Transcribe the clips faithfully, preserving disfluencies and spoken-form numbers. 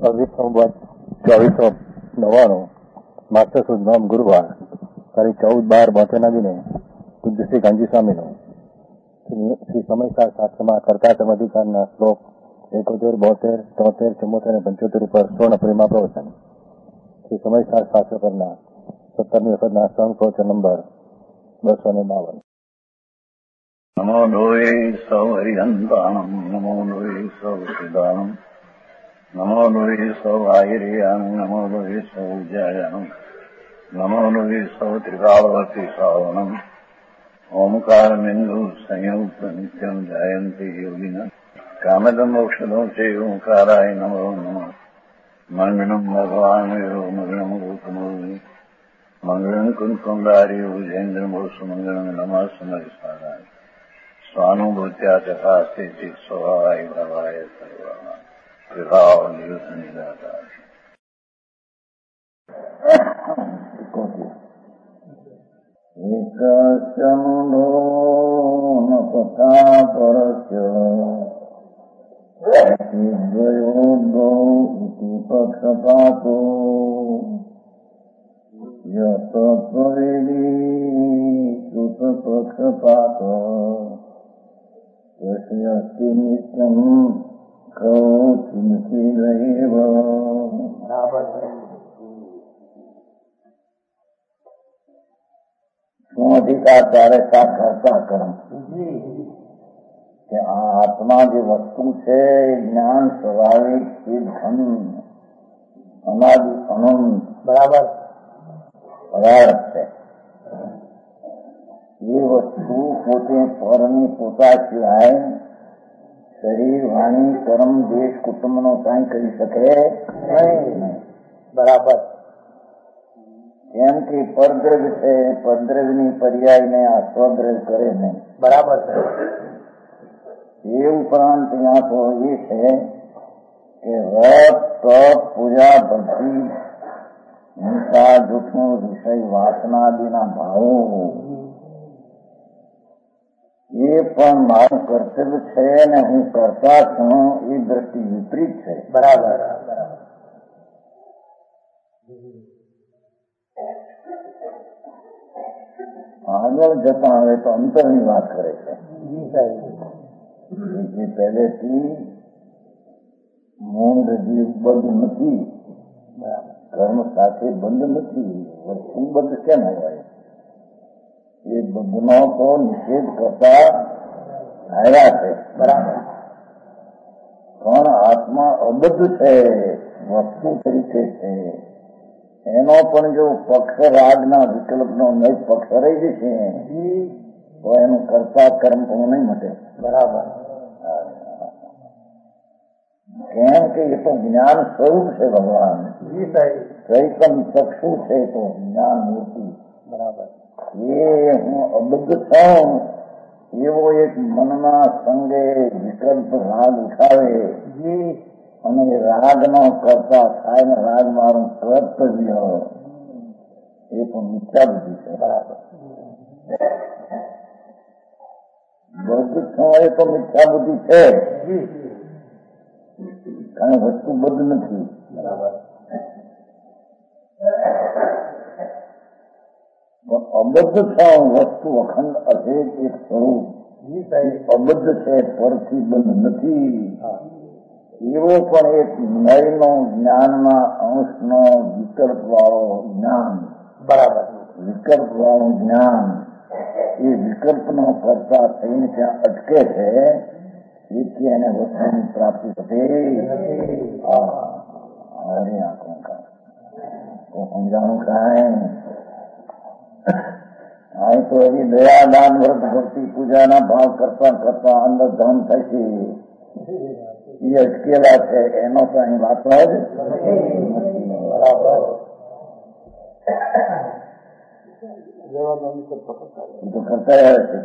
અઢી સંવત ચોવીસો નવ્વાણું માસ્ટર સુદ નોમ ગુરુવાર તારીખ ચૌદ બાર બોતેરના દિને પૂજ્ય શ્રી ગાંધી સ્વામીનું શ્રી સમયસાર શાસ્ત્રમાં કર્તા અધિકારના શ્લોક એકોતેર બોતેર તોતેર ચુમ્મોતેર અને પંચોતેર ઉપર સ્વર્ણ પરિમા પ્રવચન શ્રી સમયસાર શાસ્ત્ર પરના સત્તરમી વખતના સંઘ પ્રવચન નંબર બસો ને બાવન. નમો લોહે સૌ હરિહંતાણમ નમો લોહે સૌ સિદ્ધાણમ નમો લોહે સૌ આયર્યાણમ નમો લોહે સૌ ઉજ્જાયાણમ નમો લોહે સૌ ત્રિકાળવતી શ્રાવણમ ઓમકાર બિંદુ સંયુક્ત નિત્યમ જાયંતી યોગિના કામદમ મોક્ષદો છે ઓંકારાય નમો નમઃ મંગળમ ભગવાન મંગળમ ગૌતમો મંગળમ કુંકુંડારી ઉજેન્દ્રમો સુમંગળમ નમઃ સમરિસ્વારાય સ્વાનુભૂત્યા ચકાસ્તે સ્વભાવાય ભવાય સર્વા વિભાવ નિયુત નિરાકાર. એકસ્યનુનો ન તથા પરસ્ય દ્વયોર્ગો ઇતિ પક્ષપાતો યત ત્વવેદી કૃત પક્ષપાતો યસ્ય નિત્યમ કૌચિનથી રહેવ. શું અધિકાર ત્યારે તા કરતા કર્મ કે આ આત્મા જે વસ્તુ છે જ્ઞાન સ્વાભાવિક સિદ્ધ અનાદિ અનંત બરાબર પદાર્થ છે. એ વસ્તુ પોતે પરની પોતા સિવાય શરીર વાણી કર્મ દેશ કુટુંબ નો કાંઈ કરી શકે નહીં. બરાબર. કેમ કે પરદ્રવ્ય છે, પરદ્રવ્યની પર્યાયને આ સ્વદ્રવ્ય કરે નહીં. બરાબર. એ ઉપરાંત ત્યાં તો એ છે કે વ્રત તપ પૂજા ભક્તિ હિંસા જૂઠું વિષય વાસના આદિના ભાવો એ પણ મારું કર્તવ્ય છે ને હું કરતા છું એ દ્રષ્ટિ વિપરીત છે. બરાબર. આગળ જતા હવે તો અંતરની વાત કરે છે. જે પહેલેથી મૂળ જીવ બંધ નથી, કર્મ સાથે બંધ નથી, વસ્તુ બંધ કેમ હોય? એ બંધનો તો નિષેધ કરતા આવ્યા છે. બરાબર. પણ આત્મા અબદ્ધ છે, વસ્તુ તરીકે છે. એનો પણ જો પક્ષ રાગના વિકલ્પનો નહીં પક્ષ રહી જશે તો એનું કરતા કર્મ પણ નહીં મટે. બરાબર. કેમ કે એ તો જ્ઞાન સ્વરૂપ છે ભગવાન. ચૈતન ચક્ષુ છે તો જ્ઞાન મૂર્તિ. બરાબર. એ હું અબદ્ધ છું એવો એક મનના સંગે વિકલ્પ રાગ ઉઠાવે અને રાગનો કરતા થાય ને રાગ મારું કર્તવ્ય એ પણ મિથ્યા બુદ્ધિ છે. બરાબર. બધું છો એ તો મિથ્યા બુદ્ધિ છે, કારણ વસ્તુ બધ નથી. બરાબર. અબદ્ધ છો વસ્તુ અખંડ અભેદ એક સ્વરૂપ અબદ્ધ છે, પરથી બંધ નથી. એવો પણ એક નયનો જ્ઞાનના અંશનો વિકલ્પ વાળો જ્ઞાન. બરાબર. વિકલ્પ વાળું જ્ઞાન એ વિકલ્પનો કરતા થઈને ત્યાં અટકે છે. એથી એને વસ્તુની પ્રાપ્તિ થતી. અરે આંખો તો સમજાણું કાંઈ આ તો એવી દયા દાન વ્રત ભક્તિ પૂજાના ભાવ કરતા કરતા અંદર ધન થશે એ અટકેલા છે. એનો તો અહીં વાત હોય જ. બરાબર. તો કરતા આવે છે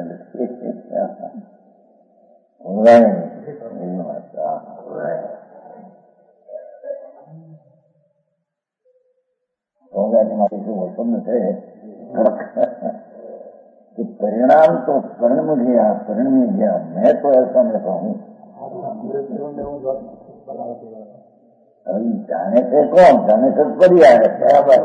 મારી શું વસંત છે कि परिणाम तो परिणम गया परिणमी गया. मैं तो ऐसा मैं कहूँ જાણે છે કોણ? જાણે છે પર્યાય. બરાબર.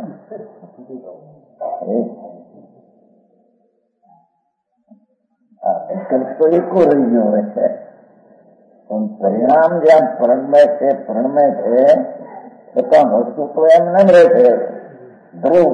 વિકલ્પ તો એકો રહી ગયો હોય છે, પણ પરિણામ જ્યાં પ્રણમય છે પ્રણમય છે છતાં વસ્તુ તો એમ ન રહે છે. ધ્રુવ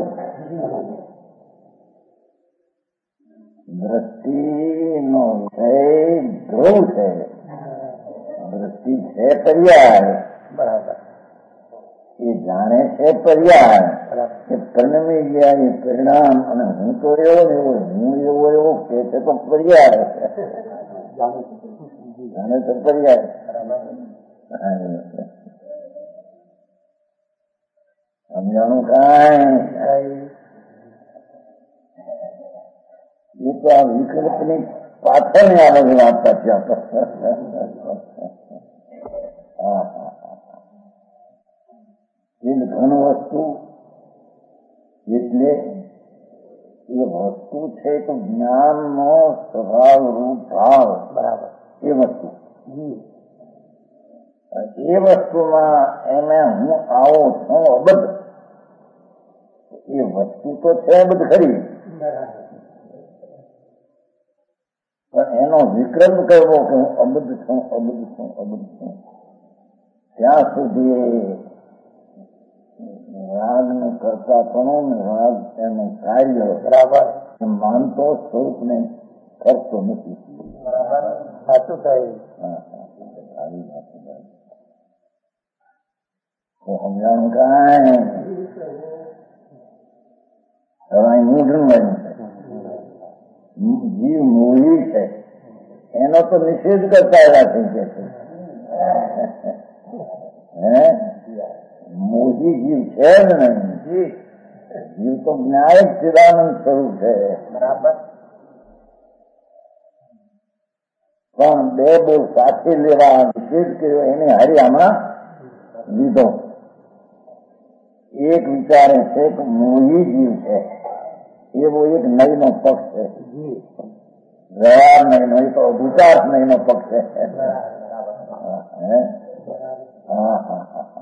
દ્રષ્ટિ નો વિષય ધ્રુવ છે. દ્રષ્ટિ છે પર્યાય. બરાબર. એ જાણે છે પર્યાય એ પરિણમી ગયા એ પરિણામ. અને હું તો એવો ને એવો હું એવો એવો કે છે તો પર્યાય જાણે તો પર્યાય. સમજાણું કાંઈ? એ તો આ વિકલ્પની પાછળ આ બધી વાત પાછી હા ઘન વસ્તુ એટલે એ વસ્તુ છે તો જ્ઞાનનો સ્વભાવ રૂપ ભાવ. બરાબર. એ વસ્તુ એ વસ્તુમાં એને હું આવો છું અબદ્ધ. એ વસ્તુ તો છે અબદ્ધ ખરી, પણ એનો વિક્રમ કરવો કે હું અબદ્ધ છું અબદ્ધ છું અબદ્ધ છું ત્યાં સુધી રાગનું કરતા પણ રાગ એનું કાર્ય બરાબર માનતો સ્વરૂપને કરતો નથી. બરાબર. સાચું થાય. સારી વાત સમજાણું કાંઈ? હવે મૂઢનું જીવ મોહી છે એનો તો નિષેધ કરતા એવા થઈ ગયા છે. હે મોહી જીવ છે જ નહીં. જીવ તો જ્ઞાયક ચિદાનંદ સ્વરૂપ છે. બરાબર. પણ બે બોલ સાથે લેવા નિષેધ કર્યો એને હારી આમાં લીધો. એક વિચારે છે કે મોહી જીવ છે એવો એક નયનો પક્ષ છે. વ્યવહાર નયનો એ તો વિચાર નયનો પક્ષ છે. હા હા હા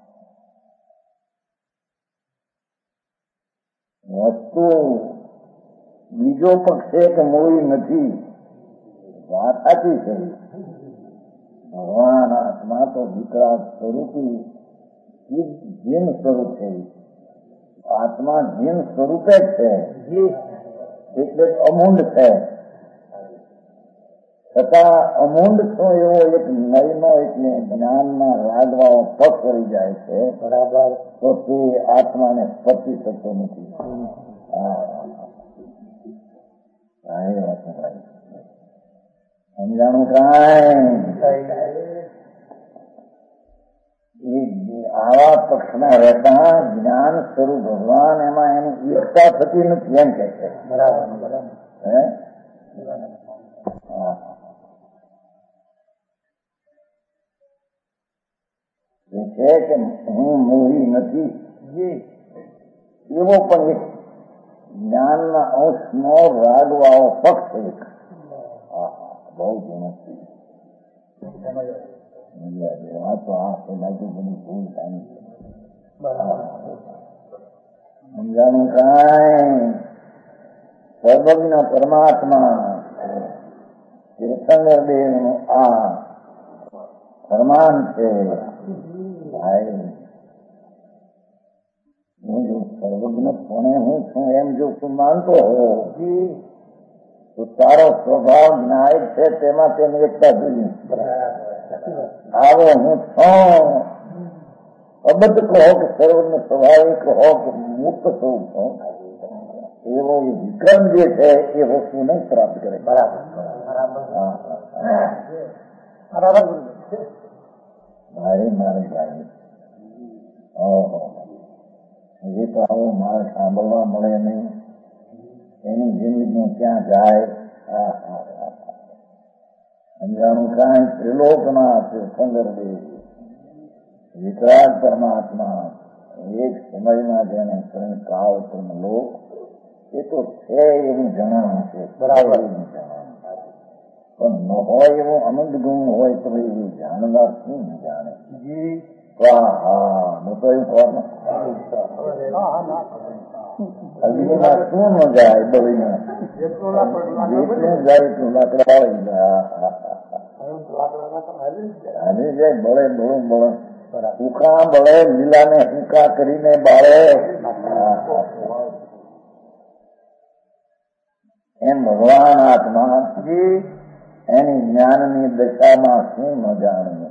વસ્તુ બીજો પક્ષ છે કે મોહી નથી. વાત સાચી છે. ભગવાન આત્મા તો વિકરાળ સ્વરૂપી જીન સ્વરૂપ છે. આત્મા જીન સ્વરૂપે જ છે એટલે અમૂંડ છે. છતાં અમૂંડ છો એવો એક નયનો એટલે જ્ઞાનના રાગવાઓ પગ કરી જાય છે. બરાબર. તો તે આત્માને સ્પર્શી શકતો નથી. સમજાણું કાંઈ? આવા પક્ષના રહેતા જ્ઞાન સ્વરૂપ ભગવાન એમાં એની એકતા થતી નથી એમ કે છે. બરાબર. હે છે કે હું મોહી નથી એવો પણ એક જ્ઞાનના અંશનો રાગવાળો પક્ષ એક બહુ જૂનો આ તો આ પેલાથી બધી ભૂલ થાય. સમજાણું કાંઈ? સર્વજ્ઞ પરમાત્મા તીર્થંકર દેવનું આ ફરમાન છે. હું જો સર્વજ્ઞ કોને હું છું એમ જો તું માનતો હો તો તારો સ્વભાવ જ્ઞાયક છે તેમાં તેની એકતા જોઈએ. આવો હું છું અબદ્ધ કહો કે સર્વજ્ઞ સ્વાભાવિક હો કે મુક્ત થવું છું એવો એ વિક્રમ જે છે એ વસ્તુ નહીં પ્રાપ્ત કરે. બરાબર. બરાબર. મારે મારે જાય ઓહો હજી તો આવો મારે સાંભળવા મળે નહીં. એની જિંદગી ક્યાં જાય? સમજાણું કાંઈ? ત્રિલોકના તીર્થંકર દેવ વિકરાળ પરમાત્મા એક સમયમાં જેને કાળ ત્રણ લોક એ તો છે એવું જણાવું છે. બરાબર. પણ ન હોય એવો અનંત ગુણ હોય તો એવું જાણનાર શું જાણે? વાહ હા મોટો એવું થવાનું અગ્નિમાં શું ન જાય બળીમાં જેટલું જાય એટલું લાકડા આવી જાય બળે બળું બળે સૂકા બળે લીલાને સૂકા કરીને બાળે એમ ભગવાન આત્મા એની જ્ઞાનની દશામાં શું ન જાણવું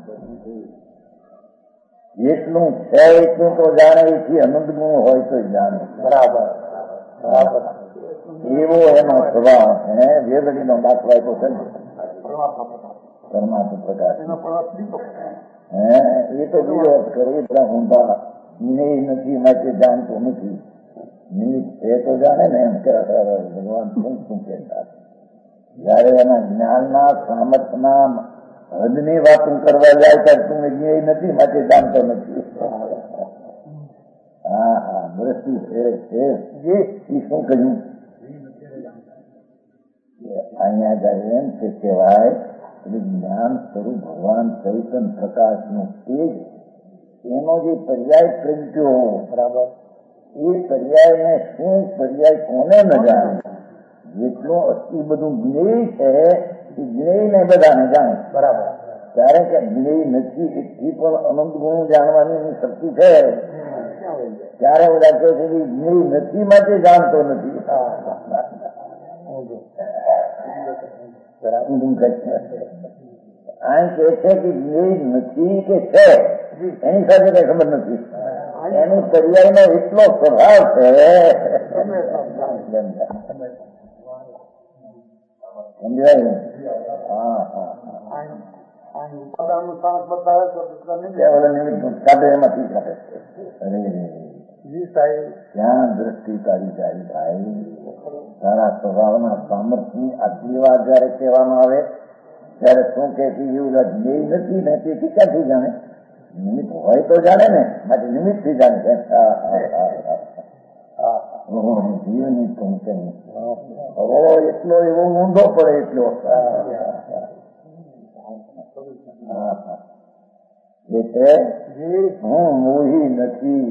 જેટલું છે એટલું તો જાણે એથી અનંત ગુણ હોય તો જાણે બરાબર બરાબર એવો એનો સ્વભાવ હે વેદડીનો દાખલો આપ્યો છે પરમાત્મા પ્રકાશ હે એ તો બીજો કરે બધા ઊંધા નિમિત્ત નથી માટે જાણતો નથી નિમિત્ત એ તો જાણે ને એમ કે ભગવાન શું શું કહેતા જયારે એના જ્ઞાનના સામર્થના હદની વાતો કરવા જાય ત્યારે તું જ્ઞેય નથી માટે જાણતો નથી હા હા દ્રષ્ટિ છે એ શું કહ્યું અહીંયા જાય એમ છે કહેવાય જ્ઞાન સ્વરૂપ ભગવાન ચૈતન્ય પ્રકાશ નું તેજ એનો જે પર્યાય પ્રગટ્યો બરાબર એ પર્યાય ને શું પર્યાય કોને ન જાણે જેટલું અતિ બધું જ્ઞેય છે એ જ્ઞેય ને બધાને જાણે બરાબર ત્યારે કે જ્ઞેય નથી એટલી પણ અનંત ગુણ જાણવાની શક્તિ છે ત્યારે બધા કહે છે કે જ્ઞેય નથી માટે જાણતો નથી આ કહે છે કે જ્ઞેય નથી કે છે એની સાથે કઈ ખબર નથી એનું પર્યાયનો એટલો સ્વભાવ છે સમજાય ને હા હા ત્યાં દ્રષ્ટિ તારી જાય ભાઈ તારા સ્વભાવના સામર્થ્યની આટલી વાત જયારે કહેવામાં આવે ત્યારે શું કે એવું ધ્યેય નથી ને તે ક્યાંથી જાણે નિમિત્ત હોય તો જાણે ને માટે નિમિત્ત થી જાણે છે જીવની પંચની હવે એટલો એવો ઊંધો પડે એટલો હું મોહી નથી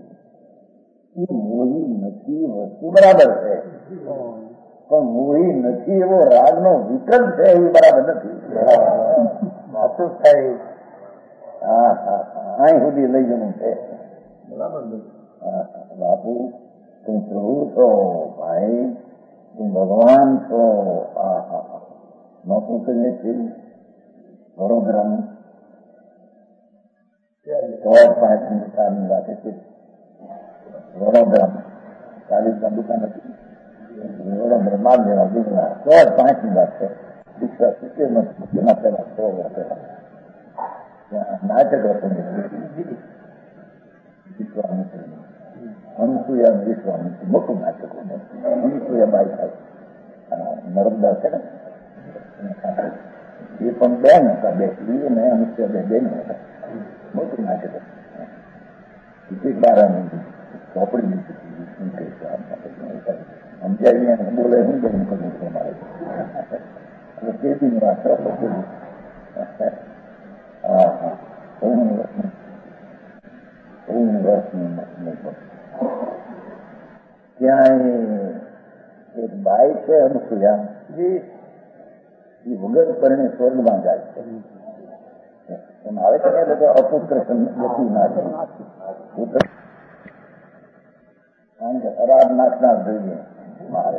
મોહી નથી વસ્તુ બરાબર છે પણ મોહી નથી એવો રાગનો વિકલ્પ છે એ બરાબર નથી સાચું થાય હા હા અહીં સુધી લઈ જવું છે બરાબર બાપુ તું પ્રભુ છો ભાઈ તું ભગવાન છો હા હા નોતું કરીએ છીએ વડોદરાનું સો પાંચ મિનિટની વાત છે વડોદરામાં ચાલીસના દુકાન હતી વડોદરા માલ દેવા ગુજરાત સો પાંચ ની વાત છે દીક્ષા સિત્તેર માં પેલા સો વર્ષ પહેલા નાટક હતું વિશ્વામિત્ર અનુસૂયા વિશ્વામિત્ર મોટું નાટક હતું અનુસૂયા બાઈ થાય નર્મદા છે ને એ પણ બેન હતા બે ને અનુસૂયા બે બેન હતા મોટું નાટક હતું બાર ચોપડી લીધી સમજાય બોલે હું બેન કરવું છું મારે કેદી વાત હા હા ઓમ વર્ષની ઓમ વર્ષની ત્યાં એક બાઈ છે અનુસૂયા એ વગર પરણે સ્વર્ગમાં જાય છે એમ આવે છે ને લોકો અપુત્ર નથી ના પુત્ર કારણ કે અરાધ નાખનાર જોઈએ મારે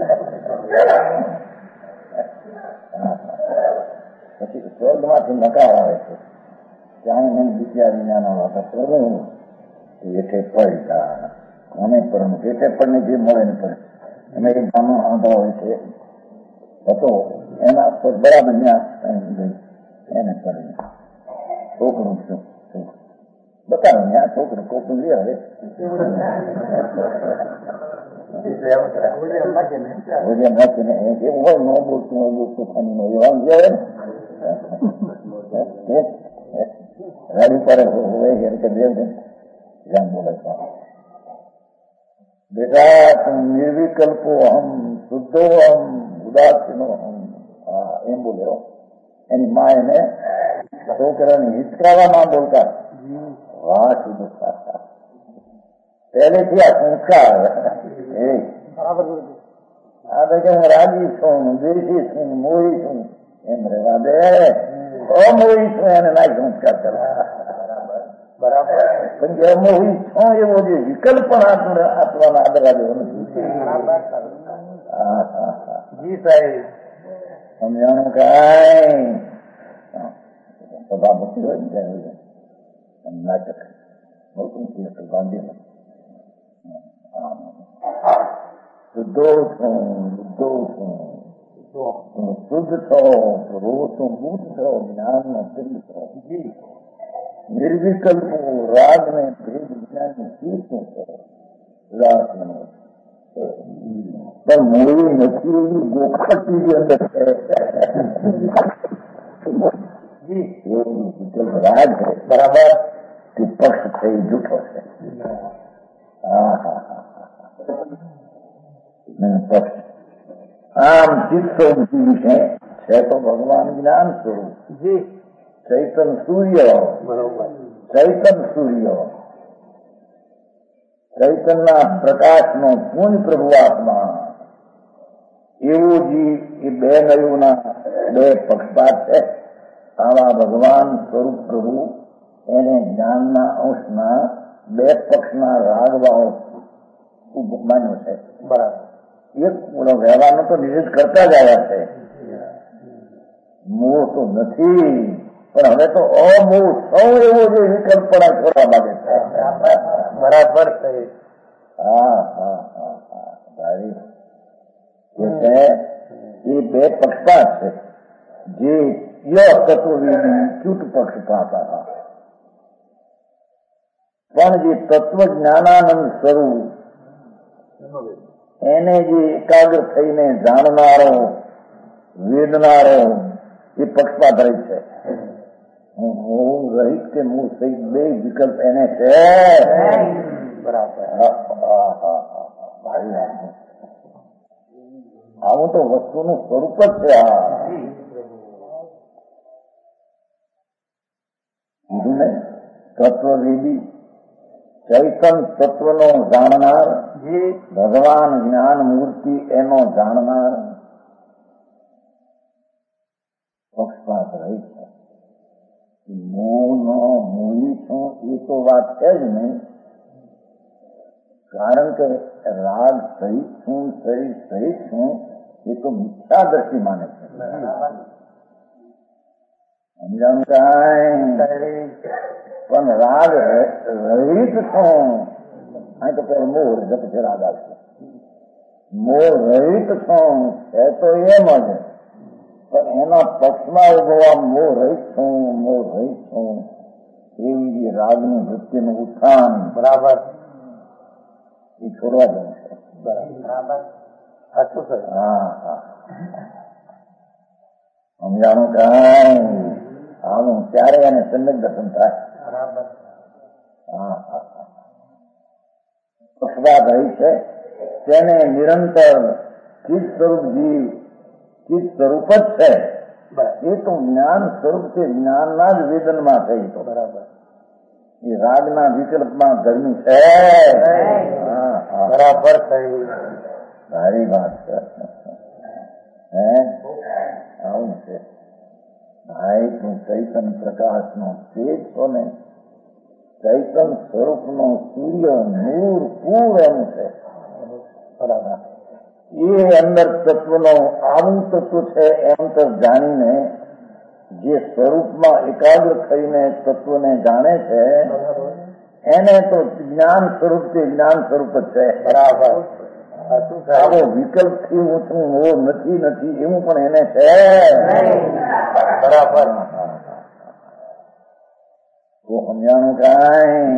પછી સ્વર્ગમાંથી નકાર આવે છે ત્યાં મને બિચારી નાના વાતા કરવું એઠે પડતા કોને પણ એઠે પડને જે મળે ને પડે અમે એક ગામનો આંધો હોય છે હતો એના પર બરાબર ત્યાં ગઈ એને પડે છોકરું શું બતાવો ને આ છોકરું કોકનું લે હવે નાખીને એવું હોય ન બોલતું હોય બોલતું ખાની નો એવા હોય ને રાડી પર હોય એમ કે દેવ જેમ બોલે છે બેટા તું નિર્વિકલ્પો અહમ શુદ્ધો અહમ ઉદાસીનો અહમ એમ બોલ્યો એની મા એને છોકરાને હિચકાવામાં બોલતા વાહ શુદ્ધ પહેલેથી આ સંસ્કાર આ તો કે હું રાજી છું, દ્વેષી છું, મોહી છું એમ રેવા દે. અમોહી છું એને ના સંસ્કાર કરવા બરાબર. પણ જે અમોહી છું એવો જે વિકલ્પ પણ આપવાના આદરા જેવો નથી. હા હા હા જી સાહેબ સમજાણું કાંઈ સભાપતિ હોય ને નાટક મોટું ગાંધી શુદ્ધો છું, શુદ્ધો છું, શુદ્ધ છો, પ્રભુ છું, બુદ્ધ છો, જ્ઞાન નો સિદ્ધ છો, નિર્વિકલ્પ રાગ ને ભેદ વિજ્ઞાન ની ચીજ શું છો, પણ મૂળી નથી એવી ગોખટી અંદર છે. રાગ છે બરાબર, તે પક્ષ છે એ જૂઠો છે. હા હા હા પક્ષ આમ ચિત્ત સ્વરૂપ વિશે છે તો ભગવાન જ્ઞાન સ્વરૂપ ચૈતન સૂર્ય ચૈતન સૂર્ય ચૈતનના પ્રકાશનો પૂર્ણ પ્રભુ આત્મા એવું જી એ બે નયુના બે પક્ષપાત છે. આવા ભગવાન સ્વરૂપ પ્રભુ એને જ્ઞાનના અંશના બે પક્ષના રાગવાઓ માન્યો છે. બરાબર. એક વ્યવહારનો તો નિષેધ કરતા જ આવ્યા છે. મોહ તો નથી, પણ હવે તો અમોહ સૌ એવો જે વિકલ્પના કરવા માંગે છે. બરાબર છે. હા હા હા હા સારી એ છે. એ બે પક્ષપાત છે જે તત્વવેદી ચૂટ પક્ષપાત હતા. પણ જે તત્વ જ્ઞાનાનંદ સ્વરૂપ એને જે એકાગ્ર થઈને જાણનારો વેદનારો એ પક્ષપાત રહિત છે. હું રહિત કે હું સહિત બે વિકલ્પ એને છે. બરાબર. આવું તો વસ્તુનું સ્વરૂપ જ છે. આ કીધું ને તત્વવેદી ચૈતન તત્વનો જાણનાર, ભગવાન જ્ઞાન મૂર્તિ એનો જાણનાર પક્ષપાત રહી છે. મોહનો મૂલી છું એ તો વાત છે જ નહીં, કારણ કે રાગ સહિત છું, શરીર સહિત છું એ તો મિથ્યા દ્રષ્ટિ માને છે. સમજાણું કાંઈ? પણ રાગ રહિત છું. અહીં તો પેલો મોહ રહે પછી રાગ આવશે. મોહ રહિત છું એ તો એમ જ, પણ એના પક્ષમાં ઉભવા મોહ રહિત છું, મોહ રહિત છું એવી રાગની વૃત્તિનું ઉત્થાન બરાબર એ છોડવા જેવું છે. બરાબર સાચું છે. હા હા સમજાણું કાંઈ? આવું ત્યારે એને સમ્યક દર્શન થાય. બરાબર. હા હા હા પક્ષપાત રહી છે તેને નિરંતર ચિત્ત સ્વરૂપ જીવ ચિત્ત સ્વરૂપ જ છે. એ તો જ્ઞાન સ્વરૂપ છે, જ્ઞાનના જ વેદનમાં છે. તો બરાબર એ રાગના વિકલ્પમાં ગરમી છે. બરાબર થઈ સારી વાત છે. હે આવું છે. ભાઈ તું ચૈતન પ્રકાશ નો તેજ છો ને, ચૈતન સ્વરૂપ નો સૂર્ય નૂર પૂર એમ છે. બરાબર. એ અંદર તત્વનો આવું તત્વ છે એમ તો જાણીને જે સ્વરૂપમાં એકાગ્ર થઈને તત્વને જાણે છે એને તો જ્ઞાન સ્વરૂપ છે, જ્ઞાન સ્વરૂપ જ છે. બરાબર. આવો વિકલ્પ થી હું છું, હું નથી નથી એવું પણ એને છે. બરાબર. તો સમજાણું કાંઈ?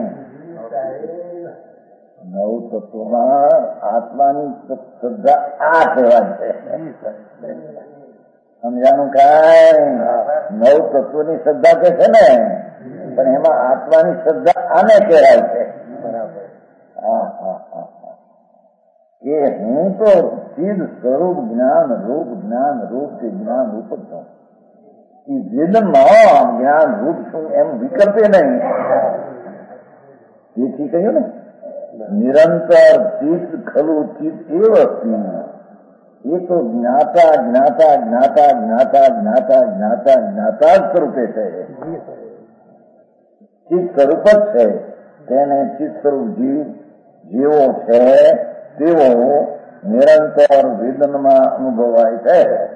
નવ તત્વમાં આત્માની શ્રદ્ધા આ કહેવાય છે. સમજાણું કાંઈ? નવ તત્વની શ્રદ્ધા કે છે ને, પણ એમાં આત્માની શ્રદ્ધા આને કહેવાય છે. બરાબર. હા હા હા કે હું તો ચિદ સ્વરૂપ જ્ઞાન રૂપ જ્ઞાન રૂપ કે જ્ઞાન રૂપ જ છું. એ વેદનમાં જ્ઞાન રૂપ છું એમ વિકલ્પે નહીં. તેથી કહ્યું ને નિરંતર ચિત્ત ખલું ચિત્ત એ વસ્તુ એ તો જ્ઞાતા જ્ઞાતા જ્ઞાતા જ્ઞાતા જ્ઞાતા જ્ઞાતા જ્ઞાતા જ સ્વરૂપે છે. ચિત્ત સ્વરૂપ જ છે. તેને ચિત્ત સ્વરૂપ જીવ જેવો છે તેવો નિરંતર વેદનમાં અનુભવાય છે.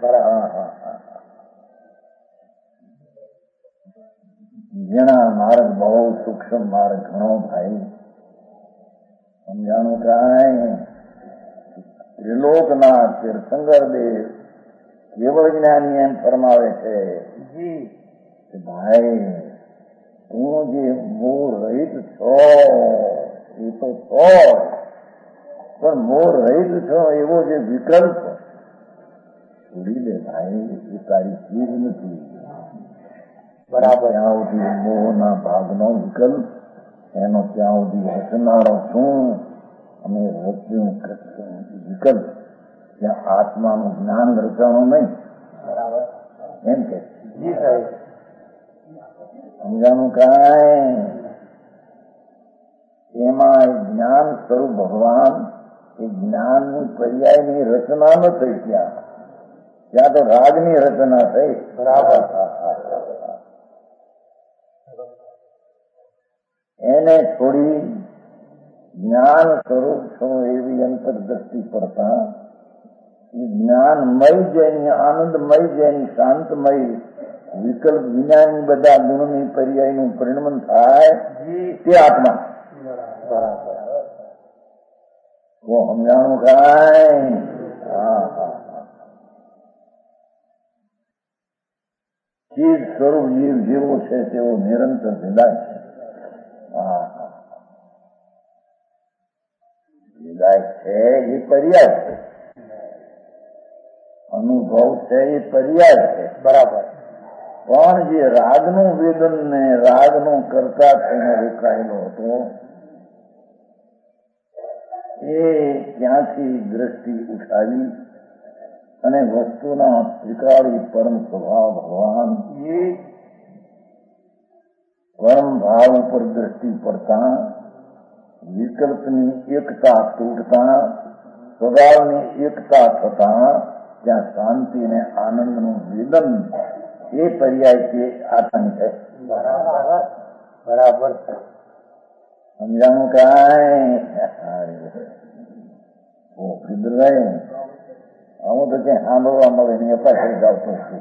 જેના માર્ગ બહુ સૂક્ષ્મ માર્ગ ઘણો ભાઈ સમજાણું કાંઈ ત્રિલોકના તીર્થંકર દેવ કેવળ જ્ઞાની એમ ફરમાવે છે કે ભાઈ તું જે મોહ રહિત છો એ તો છો, પણ મોહ રહિત છો એવો જે વિકલ્પ છોડી દે ભાઈ, એ તારી ચીજ નથી. બરાબર. ત્યાં સુધી મોહના ભાગનો વિકલ્પ એનો ત્યાં સુધી રચનારો શું અને રચ્યું વિકલ્પ ત્યાં આત્માનું જ્ઞાન રચાણું નહીં. બરાબર એમ કે સમજાનું કાંઈ એમાં જ્ઞાન સ્વરૂપ ભગવાન એ જ્ઞાનની પર્યાયની રચના ન થઈ. ત્યાં ત્યાં તો રાગની રચના થઈ. બરાબર. એને છોડી જ્ઞાન સ્વરૂપ છો એવી અંતરદ્રષ્ટિ પડતા એ જ્ઞાનમય જેની આનંદમય જેની શાંતમય વિકલ્પ વિનાની બધા ગુણની પર્યાયનું પરિણમન થાય તે આત્મા. બરાબર. સમજાણું કાંઈ? હા હા ચીજ સ્વરૂપ જીવ જેવો છે તેવો નિરંતર વિદાય છે. હા હા વિદાય છે એ પર્યાય છે. અનુભવ છે એ પર્યાય છે. બરાબર. પણ જે રાગનું વેદન ને રાગનું કરતા થઈને રોકાયેલો હતો એ ત્યાંથી દ્રષ્ટિ ઉઠાવી અને વસ્તુના ત્રિકાળી પરમ સ્વભાવ ભગવાન એ પરમ ભાવ ઉપર દ્રષ્ટિ પડતા વિકલ્પની એકતા તૂટતા સ્વભાવની એકતા થતા ત્યાં શાંતિ અને આનંદનું વેદન એ પર્યાય છે આત્મા છે. બરાબર. બરાબર છે. સમજાણું કાંઈ? હું તો ક્યાંય સાંભળવા મળે ને અપાય કરી જાવતો છું.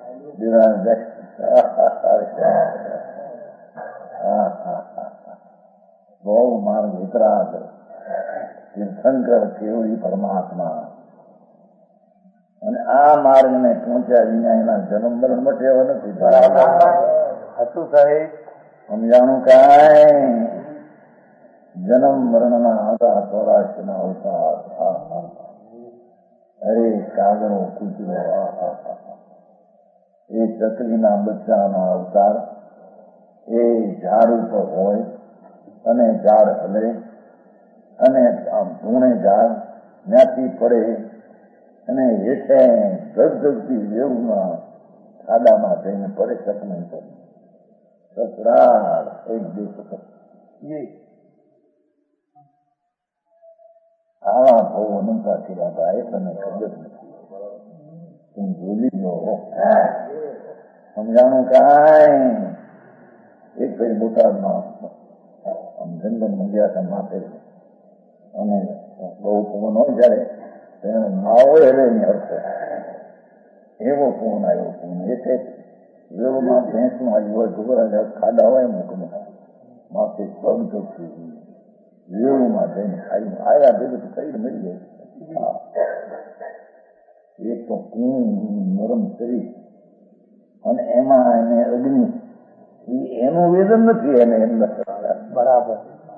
બહુ માર્ગ વિતરાગ તીર્થંકર કેવડી પરમાત્મા અને આ માર્ગ ને પહોંચ્યા વિના એના જન્મ મરણ મટે એવો નથી. બરાબર હતું સાહેબ. સમજાણું કાંઈ? જન્મ મરણના હતા ચોરાશી ના અવતાર. અરે કાગળો કૂતરો એ ચકલીના બચ્ચાના અવતાર એ ઝાડ ઉપર હોય અને ઝાડ હલે અને ધૂણે ઝાડ ત્યાંથી પડે અને હેઠે ધગધગતી વેવમાં ખાડામાં જઈને પડે. ચકલી પર સસરાળ એક દિવસ આવા બહુ અનંતા કર્યા હતા એ તને ખબર નથી. તું બોલી લો. સમજાણું કાંઈ? એક ભાઈ બોટાદમાં જંગલ મંગ્યા હતા માથે અને બહુ પવન હોય જયારે તેને માવો હેલે ની અર્થ એવો પવન આવ્યો. પવન એટલે વેળમાં ભેંસમાં આવ્યું હોય ઘોરા ખાડા હોય મૂકમાં માથે પગ ચડતું વેળુમાં જઈને ખાઈ આવ્યા ભેગું કઈ મળી જાય. એક તો કું નરમ શરીર અને એમાં એને અગ્નિ એનું વેદન નથી એને અંદર. બરાબર.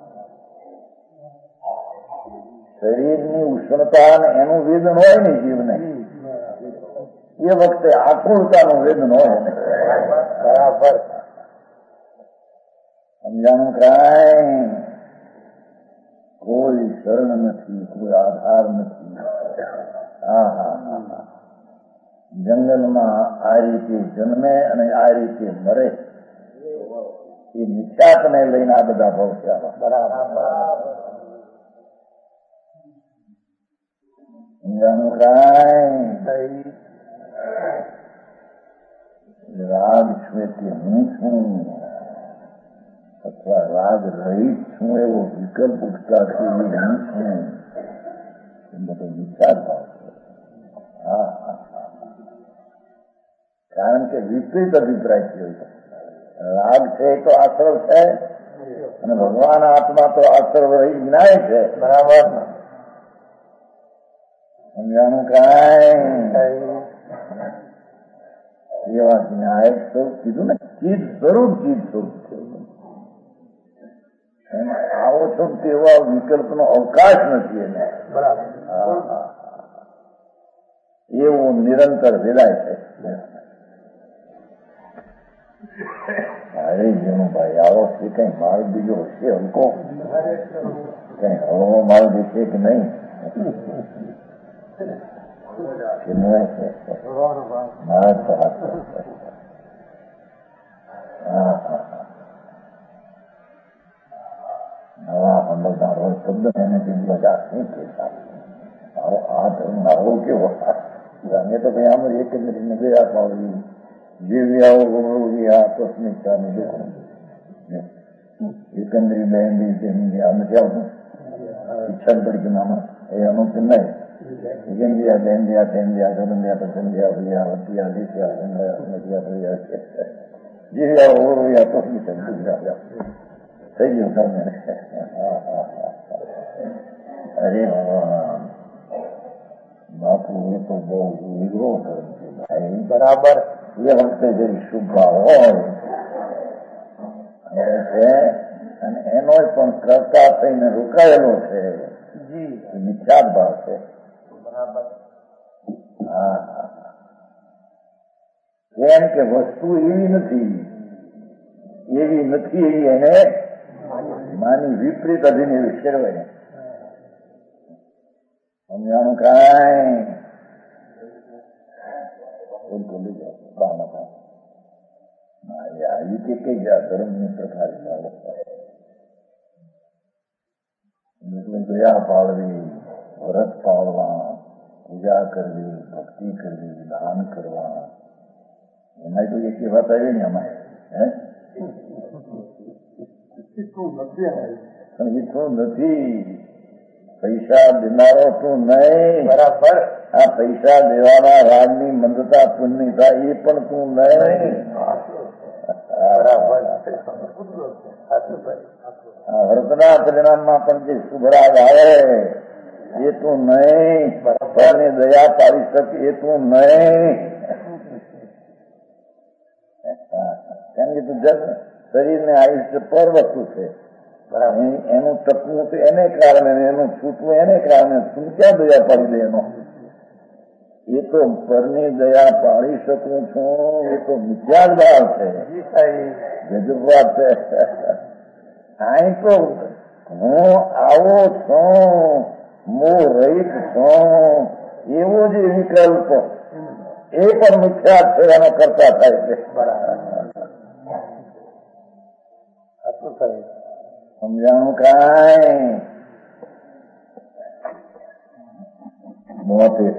શરીરની ઉષ્ણતા અને એનું વેદન હોય ને જીવને એ વખતે આકુળતાનું વેદન હોય ને. બરાબર. સમજાણું કાંઈ? કોઈ શરણ નથી, કોઈ આધાર નથી. હા હા હા જંગલમાં આ રીતે જન્મે અને આ રીતે મરે એ મિથ્યાત્વને લઈને આ બધા ભાવ છે. બરાબર સમજાનું કાંઈ રાગ છું તે હું છું અથવા રાગ રહિત છું એવો વિકલ્પ ઉઠતા છે હું છું એ બધો વિચાર ભાવ છે. હા હા હા કારણ કે વિપરીત અભિપ્રાય થયો છે. રાગ છે એ તો આશ્રવ છે અને ભગવાન આત્મા તો આશ્રવ રહી જ્ઞાય છે. બરાબર સમજાનું કાંઈ એવા ન્યાય સ્વરૂપ કીધું ને ચીજ સ્વરૂપ ચીજ સ્વરૂપ છે. એમાં આવો છો તેવા વિકલ્પનો અવકાશ નથી એને. બરાબર એવું નિરંતર વેલાય છે. અરે જેનું ભાઈ આવો છે કઈ માલ બીજો હશે હલકો કઈ હળવો માલ દેશે કે નહીં નવા સમજદાર હોય શબ્દ એને મજા નહીં કહેતા આવો આ ધર્મ આવો કેવો અમે તો ભાઈ આમ એક કરીને ગયા પાડવી જેવી આવો ગમડું આ આકસ્મિકતાની એકંદરી બહેનની જેમની આ નથી આવતું ઈચ્છા પરિક્રમામાં એ અનુપ નહીં જંગિયા બેંદિયા તેંદિયા ગરંદિયા પસંદિયા ભૈયા વતિયા લીસ્યા સંગ્રહ નદિયા ભૈયા જેવી ઓરવ્યા તોની સંતુજા થઈ ગયું તમને. અરે બાપુ એ તો બહુ વિગ્રો ધર્મ છે ભાઈ. બરાબર એ વખતે જરી શુભા હોય છે અને એનો પણ કરતા થઈને રોકાયેલો છે વિચાર ભાવ છે. બરાબર હા કેમ કે વસ્તુ એવી નથી એવી નથી એવી એને માની વિપરીત અભિનય ફેરવાય. સમજાણું કાંઈ બોલી જાઓ બાના આવી કે કઈ જા ધર્મની પ્રકાર દયા પાળવી વ્રત પાળવા પૂજા કરવી ભક્તિ કરવી દાન કરવા એમાં તો એક વાત આવી ને અમારે હે પણ એ તું નથી પૈસા દેનારો તું નહીં. બરાબર આ પૈસા દેવાના રાજની મંદતા પુણ્યતા એ પણ તું નહીં. વર્તના પરિણામમાં પણ જે શુભરાગ આવે એ તું નહીં. બરાબર દયા પાડી શકે એ તું નહીં. કારણ કે તું શરીર ને આયુષ્ય પર વસ્તુ છે. એનું ટકવું તો એને કારણે એનું છૂટવું એને કારણે તું ક્યાં દયા પાડી દે એનો એ તો પરની દયા પાડી શકું છું એ તો વિચાર ભાવ છે. ગજબ વાત છે. અહીં તો હું આવો છું હું રહીત છું એવો જે વિકલ્પ એ પણ મિથ્યા છે એનો કરતા થાય છે. બરાબર સમજાણું કાંઈ મોતે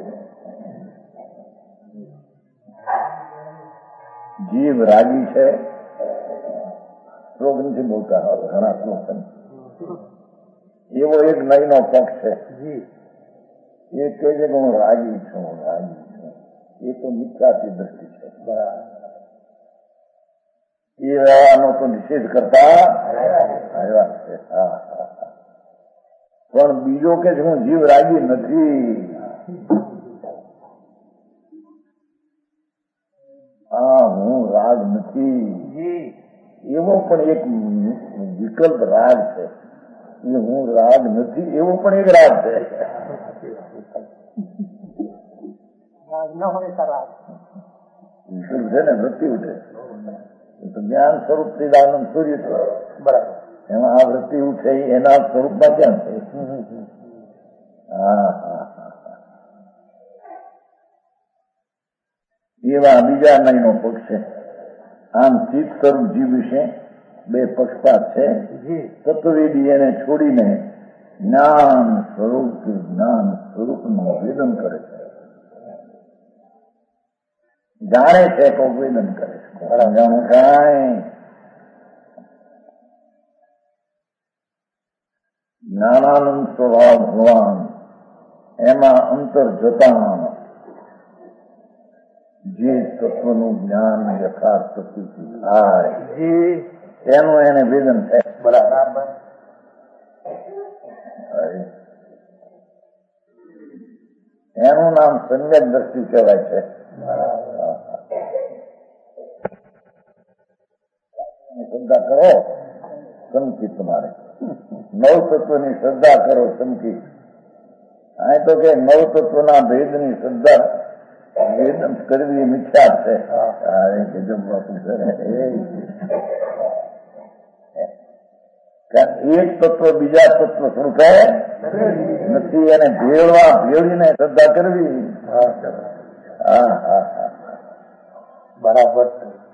જીવ રાગી છે. શ્લોક નથી બોલતા હવે ઘણા શ્લોક એવો એક નયનો પક્ષ છે એ કહે છે કે હું રાગી છું રાગી છું એ તો મિથ્યાથી દ્રષ્ટિ છે. એ રહેવાનો તો નિષેધ કરતા આવ્યા છે. હા પણ બીજો કે હું જીવ રાગી નથી. હા હું રાગ નથી એવો પણ એક વિકલ્પ રાગ છે. એ હું રાગ નથી એવો પણ એક રાગ છે. વિકલ્પ છે ને વૃત્તિ ઉઠે એ તો જ્ઞાન સ્વરૂપ શ્રીદાનંદ સૂર્ય છે. બરાબર એમાં આ વૃત્તિ ઉઠે એના સ્વરૂપમાં ક્યાં છે. હા હા એવા બીજા નયનો પક્ષ છે. આમ ચિત્ત સ્વરૂપ જીવ વિશે બે પક્ષપાત છે. તત્વવેદી એને છોડીને જ્ઞાન સ્વરૂપ જ્ઞાન સ્વરૂપનું વેદન કરે છે, જાણે છે તો વેદન કરે છે. જાણું કાંઈ જ્ઞાનાનંદ સ્વભાવ ભગવાન એમાં અંતર જતા જે તત્વનું જ્ઞાન યથાર્થ પ્રતીતિ થાય તેનું એને વેદન થાય. બરાબર. એનું નામ સમ્યક દ્રષ્ટિ કહેવાય છે. શ્રદ્ધા કરો સમકી, તમારે નવ તત્વની શ્રદ્ધા કરો સમકી. આ તો કે નવ તત્વના ભેદની શ્રદ્ધા વેદન કરવી મિથ્યા છે. એક તત્વ બીજા તત્વ સ્વરૂપે નથી, એને ભેળવા ભેળીને શ્રદ્ધા કરવી. હા હા હા બરાબર.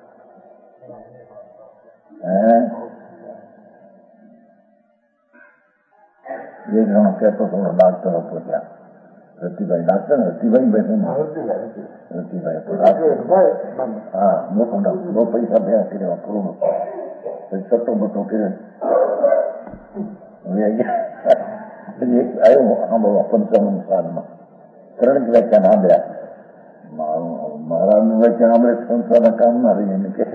એ જણો કહેતો થોડો ડાક્ટર હતો ત્યાં, રતિભાઈ ડાક્ટર ને રતિભાઈ બેઠે રતિભાઈ હા મોટો ડાક્ટર, બહુ પૈસા ભેગા કર્યા કરોડો, પછી સટ્ટો બટ્ટો કર્યો. આવ્યો સાંભળવા પંચાવન સાલમાં ત્રણ વ્યાખ્યાન સાંભળ્યા. મારું મહારાજનું વ્યાખ્યાન સાંભળે સંસ્થાના કામ ના રહી એને કે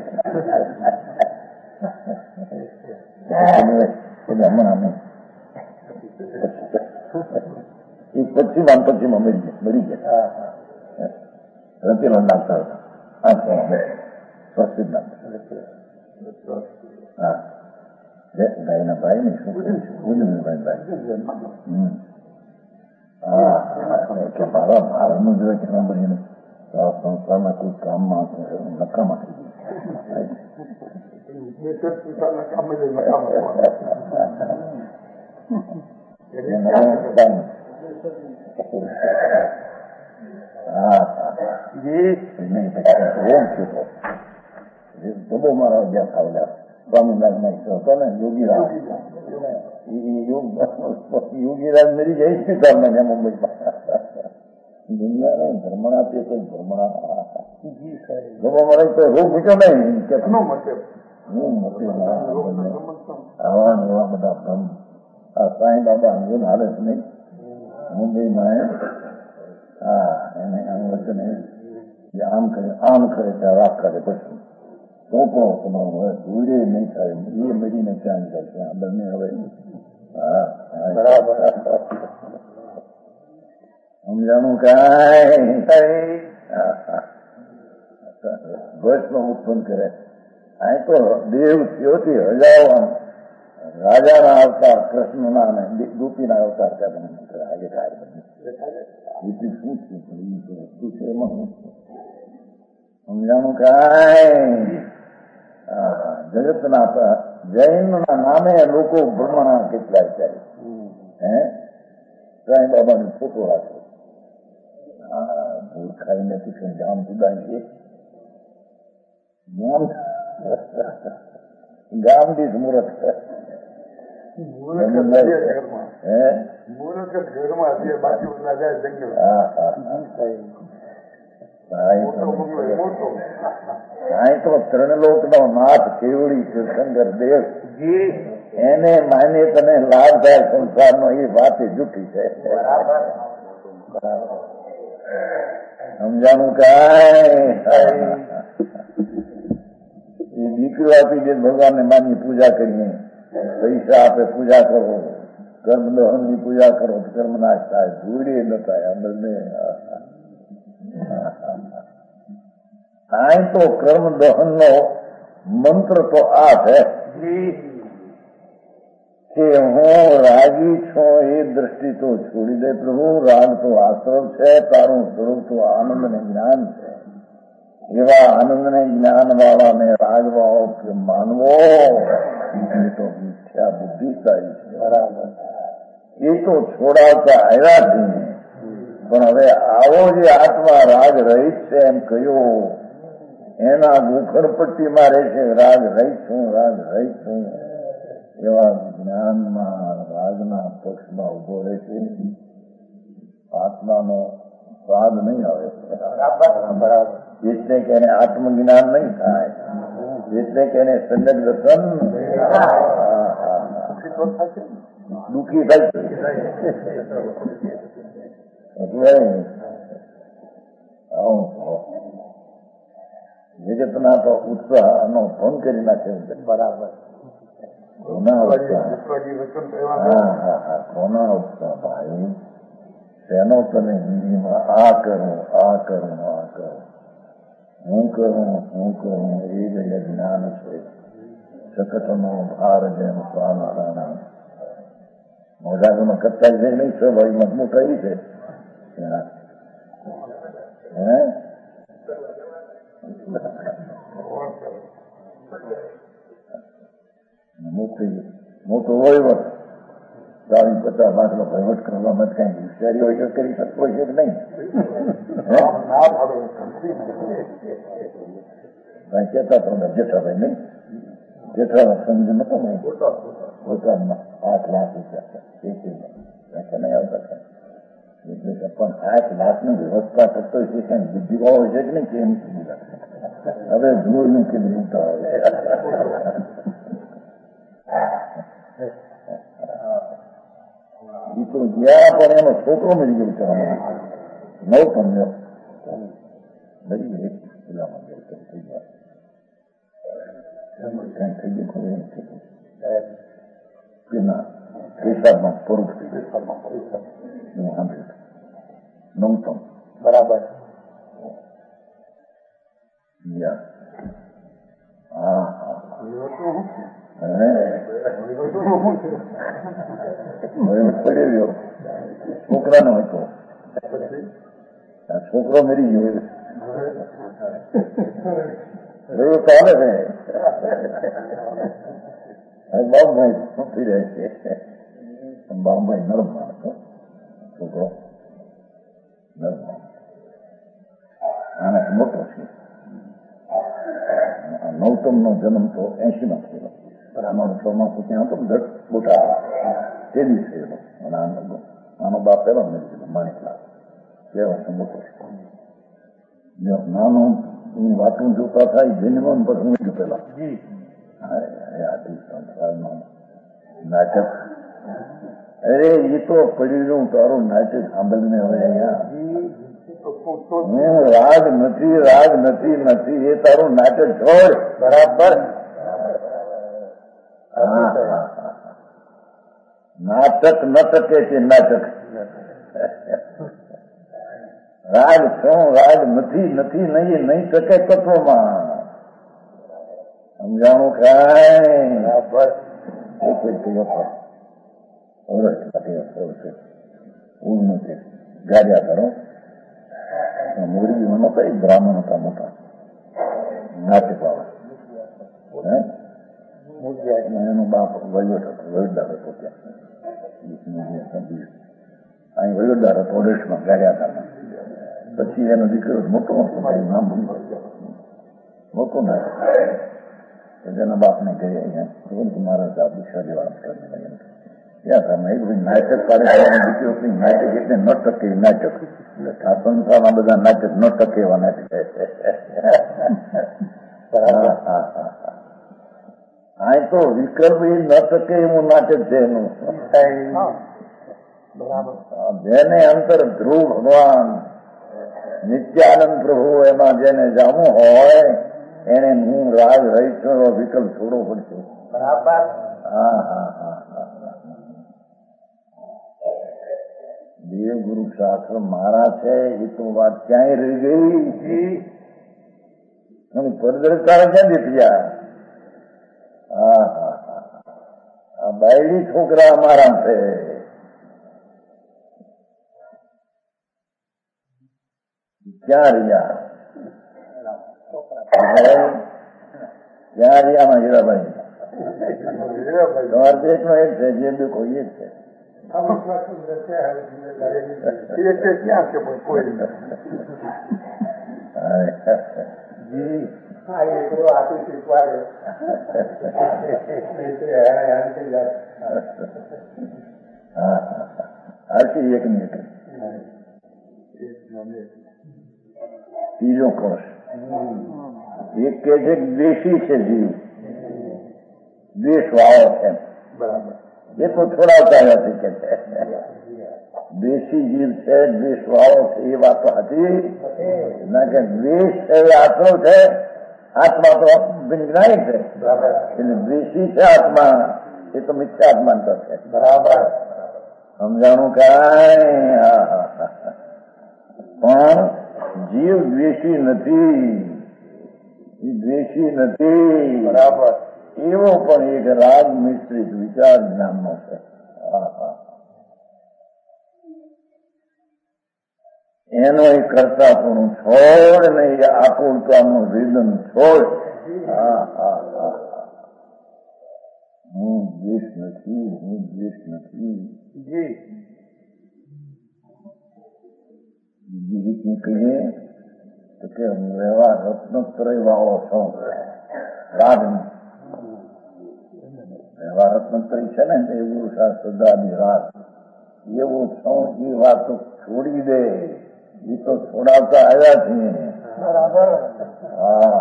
હમણાં નહીં એ પશ્ચિમ આમ પશ્ચિમ મરી ગયા. રતિલો ડાક્ટર હતા, પ્રસિદ્ધ ડાક્ટર. હા ગાયના ભાઈ ને શું ભાઈ કે મારા ભારતનું જોયે કે બનીને સંસ્થાના કોઈ કામમાં નકામા થઈ ગઈ. મારા અભ્યાસ આવડ્યા સ્વામીનાથ માં હતો ને યોગીરાજ, યોગીરાજ મેરી જઈ સ્પીકરમાં ત્યાં મુંબઈમાં દુનિયા ને ધર્મણા તે કઈ ધર્મણા મળે તો રોગ મૂક્યો નહીં કેટલો મતે આવા એવા બધા ભ્રમ. આ સાંઈ બાબા અંજન હાલે જ નહીં મુંબઈમાં. હા એને આમ વચને આમ કરે આમ કરે ત્યાં રાખ કરે પછી તો પણ તમારું હવે દૂરે નહીં થાય, એ મેળીને ક્યાં જાય ત્યાં બંને હવે. હા બરાબર સમજાણું કાંઈ ભસ્મ ઉત્પન્ન કરે. આ તો દેવ ત્યોથી હજારો રાજાના અવતાર કૃષ્ણના અને ગોપીના અવતાર કરે આજે થાય શું વસ્તુ છે એમાં સમજાણું કાંઈ. જગતના જૈનના નામે લોકો બ્રહ્મણા કેટલાય થાય. હે સાંઈ બાબાની ફોટો રાખે, ભૂલ ખાઈ નથી કે જામ જુદાઈ છે ગામથી મુહૂર્ત તો ત્રણ લોક નો નાથ કેવડી શંકર દેવ એને માને તને લાભ થાય સંસાર નો, એ વાત જૂઠી છે. સમજાણું કાંઈ. એ દીકરો આપી દે ભગવાન ને માની પૂજા કરીએ, પૈસા આપે પૂજા કરો, કર્મ દહન ની પૂજા કરો, કર્મ નાશ થાય, ધૂળી ન થાય. આ બંને આ તો કર્મ દહન નો મંત્ર તો આ છે કે હું રાગી છું એ દ્રષ્ટિ તો છોડી દે પ્રભુ. રાગ તો આશ્રમ છે, તારું સ્વરૂપ તો આનંદ ને જ્ઞાન છે. એવા આનંદ ને જ્ઞાન વાળાને રાગ વાળો માનવો એ તો મિથ્યા બુદ્ધિશાળી છે. બરાબર. એ તો છોડાવતા આવ્યા જ નહીં, પણ હવે આવો જે આત્મા રાગ રહિત છે એમ કહ્યું એના ગોખરપટ્ટી મારે છે રાગ રહી છું રાગ રહી છું એવા જ્ઞાનમાં રાગના પક્ષમાં ઉભો રહે છે. આત્માનો સ્વાદ નહીં આવે બરાબર, એટલે કે એને આત્મજ્ઞાન નહીં થાય, એટલે કે એને સજગ દર્શન દુઃખી થાય એટલે જગતના તો ઉત્સાહનો ભંગ કરી નાખે બરાબર. કોના ઉત્સાહ? હા હા હા કોના ઉત્સાહ ભાઈ? તેનો તને હિન્દીમાં આ કરું આ કરું આ કરું હું કરું હું કરું એ જ જ્ઞાન છે. સકટનો ભાર જેમ સ્વાનારાયણ મોઢામાં કરતા છે નહીં સ્વાભાવિક મોટા એ છે. હે મોટી મોટો વહીવટ ચાલીસ પચાસ લાખ નો વહીવટ કરવા માટે કઈ હોશિયારી હોય કરી શકતો છે કે નહીં? કેતા તમને જેઠાભાઈ નહીં, જેઠાભાઈ સમજ નતો નહીં પોતામાં આઠ લાખ રૂપિયા નહીં આવતા એટલે પણ આઠ લાખ ની વ્યવસ્થા કરતો છે કઈ બુદ્ધિ હોય છે કે નહીં કેમ હવે ધૂળ નું કેમ મોટા હોય એ તો જ્યાં પણ એનો છોકરો મળી ગયો બિચારા નવ સમજો મરી ગયો પેલા મંદિર થઈ ગયા કઈ થઈ ગયું ખબર નથી પેલા પેશાબમાં પુરુષ થઈ ગયું સાંભળ્યું નવતમ બરાબર. હા હા પડેલો છોકરાનો હતો, છોકરો મરી ગયો રહ્યો ચાલે છે. બાબુભાઈ નથી રહે છે, બાબુભાઈ નરમ માણસો છોકરો નરમ આના મોટો છે. નવતમ નો જન્મ તો એસી માં થયેલો, આનો ચોમાસું ત્યાં હતો દસ મોટા તે દિવસે આનો બાપ પેલા મળી ગયો માણેકલાલ બે વર્ષ મોટો છે. નાનો વાતું જોતા થાય જન્મ પછી ગયો પેલા નાટક. અરે એ તો પડી ગયું તારું નાટક સાંભળીને હવે અહીંયા હું રાગ નથી રાગ નથી નથી એ તારું નાટક છોડ બરાબર. નાટક ન ટકે છે નાટક. રાગ શું રાગ નથી નથી નહીં નહીં ટકે તત્વમાં સમજાણું ખાય બરાબર. એક નથી ગાડ્યા કરો મોરબીમાં નતા એક બ્રાહ્મણ હતા મોટા નાટક વાળા એનો બાપ વહીવટ હતો વહીવટદાર હતો ત્યાં અહીં વહીવટદાર હતો ઓડેશમાં ગાડ્યા હતા. પછી એનો દીકરો મોટો નામ મોટો નાટક જેના બાપને કહે અહીંયા મારા દિશા જેવા નાટક કાર્યક્રમ દીકરો નાટક એટલે ન ટકે નાટક સંસ્થામાં બધા નાટક ન ટકે એવા નાટક. આ તો વિકલ્પ એ ન ટકે એવું નાટક છે એનું. જેને અંતર ધ્રુવ ભગવાન નિત્યાનંદ પ્રભુ એમાં જેને જામું હોય એને હું રાગ રહી છું એવો વિકલ્પ છોડવો પડશે. બરાબર. હા હા હા હા દેવ ગુરુ શાસ્ત્ર મારા છે એ તો વાત ક્યાંય રહી ગઈ. પરદરતા ક્યાં દેખ્યા? હા હા હા આ બાયડી છોકરા અમારા છે. ક્યાં રહ્યા? ક્યાં રહ્યા માં હીરાભાઈ? તમારા દેશ નો એક છે જે દુઃખ હોય જ છે. હા એ તો આથી શીખવાડે આથી એક મિનિટ ત્રીજો કોષ એક કે છે દ્વેષી છે જીવ, દ્વેષ વાળો છે. બરાબર. એ તો છોડાવતા નથી કે છે દ્વેષી જીવ છે, દ્વેષ વાળો છે. એ વાત તો હતી ના કે દ્વેષ છે એ આત્મો છે, આત્મા તો વિજ્ઞાનિક છે. એટલે દ્વેષી છે આત્મા, એ તો મિથ્યાત્માંતર છે. બરાબર. સમજાણું કાંઈ? પણ જીવ દ્વેષી નથી, એ દ્વેષી નથી. બરાબર. એવો પણ એક રાગ મિશ્રિત વિચાર જ્ઞાનનો છે. એનો એ કરતા પણ છોડ ને એ આકુળતાનું વેદન છોડ. હા હા હા હું દ્વેષ નથી, હું દ્વેષ નથી. જી બીજી રીતની કહીએ તો કે હું વ્યવહાર રત્નત્રય વાળો છું. રાગની વ્યવહાર રત્નત્રય છે ને એવું શાસ્ત્રદાની રાગ એવું છું. એ વાતો છોડી દે, એ તો છોડાવતા આવ્યા છીએ. બરાબર. હા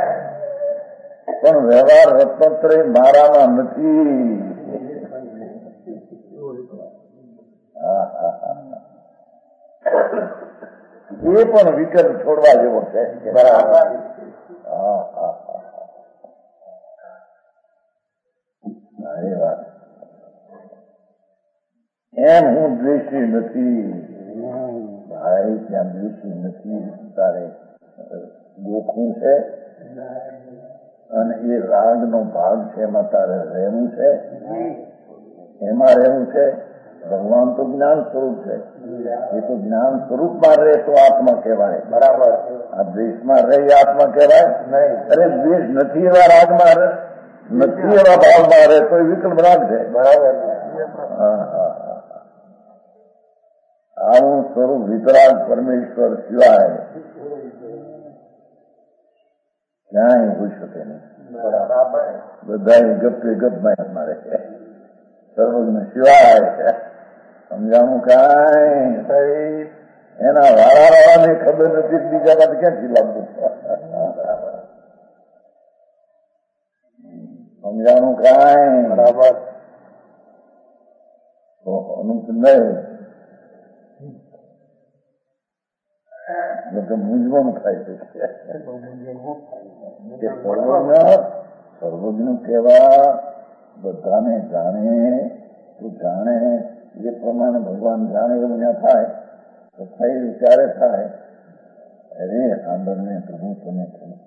પણ વ્યવહાર રત્નત્રય મારામાં નથી. હા હા હા એ પણ વિકલ્પ છોડવા જેવો છે. બરાબર. હા હા હા એ વાત એમ હું દ્વેષી નથી. ભાઈ ત્યાં દ્વેષી નથી. તારે ગોખવું છે અને એ રાગનો ભાગ છે, એમાં તારે રહેવું છે, એમાં રહેવું છે. ભગવાન તો જ્ઞાન સ્વરૂપ છે, એ તો જ્ઞાન સ્વરૂપમાં રહે તો આત્મા કહેવાય. બરાબર. આ દ્વેષમાં રહે આત્મા કહેવાય નહીં. અરે દ્વેષ નથી એવા રાગમાં રહે, નથી એવા ભાવમાં રહે તો એ વિકલ્પ રાગ છે. બરાબર. હા હા આવું સ્વરૂપ વિતરાગ પરમેશ્વર સિવાય ક્યાંય હોઈ શકે નહીં. બરાબર. બધા ગપે ગપમાં મારે છે સર્વજ્ઞ સિવાય. સમજાણું કાંઈ? એના વાળા વાળાને ખબર નથી, બીજા વાત ક્યાંથી લાવવું? સમજાણું કાંઈ? બરાબર. તો અનુપ નહીં એટલે મૂંઝવણ થાય છે કે સર્વજ્ઞ સર્વજ્ઞ કેવા બધાને જાણે તો જાણે એ પ્રમાણે ભગવાન જાણે એવું ત્યાં થાય તો થઈ વિચારે થાય અરે આંદરને પ્રભુ તમે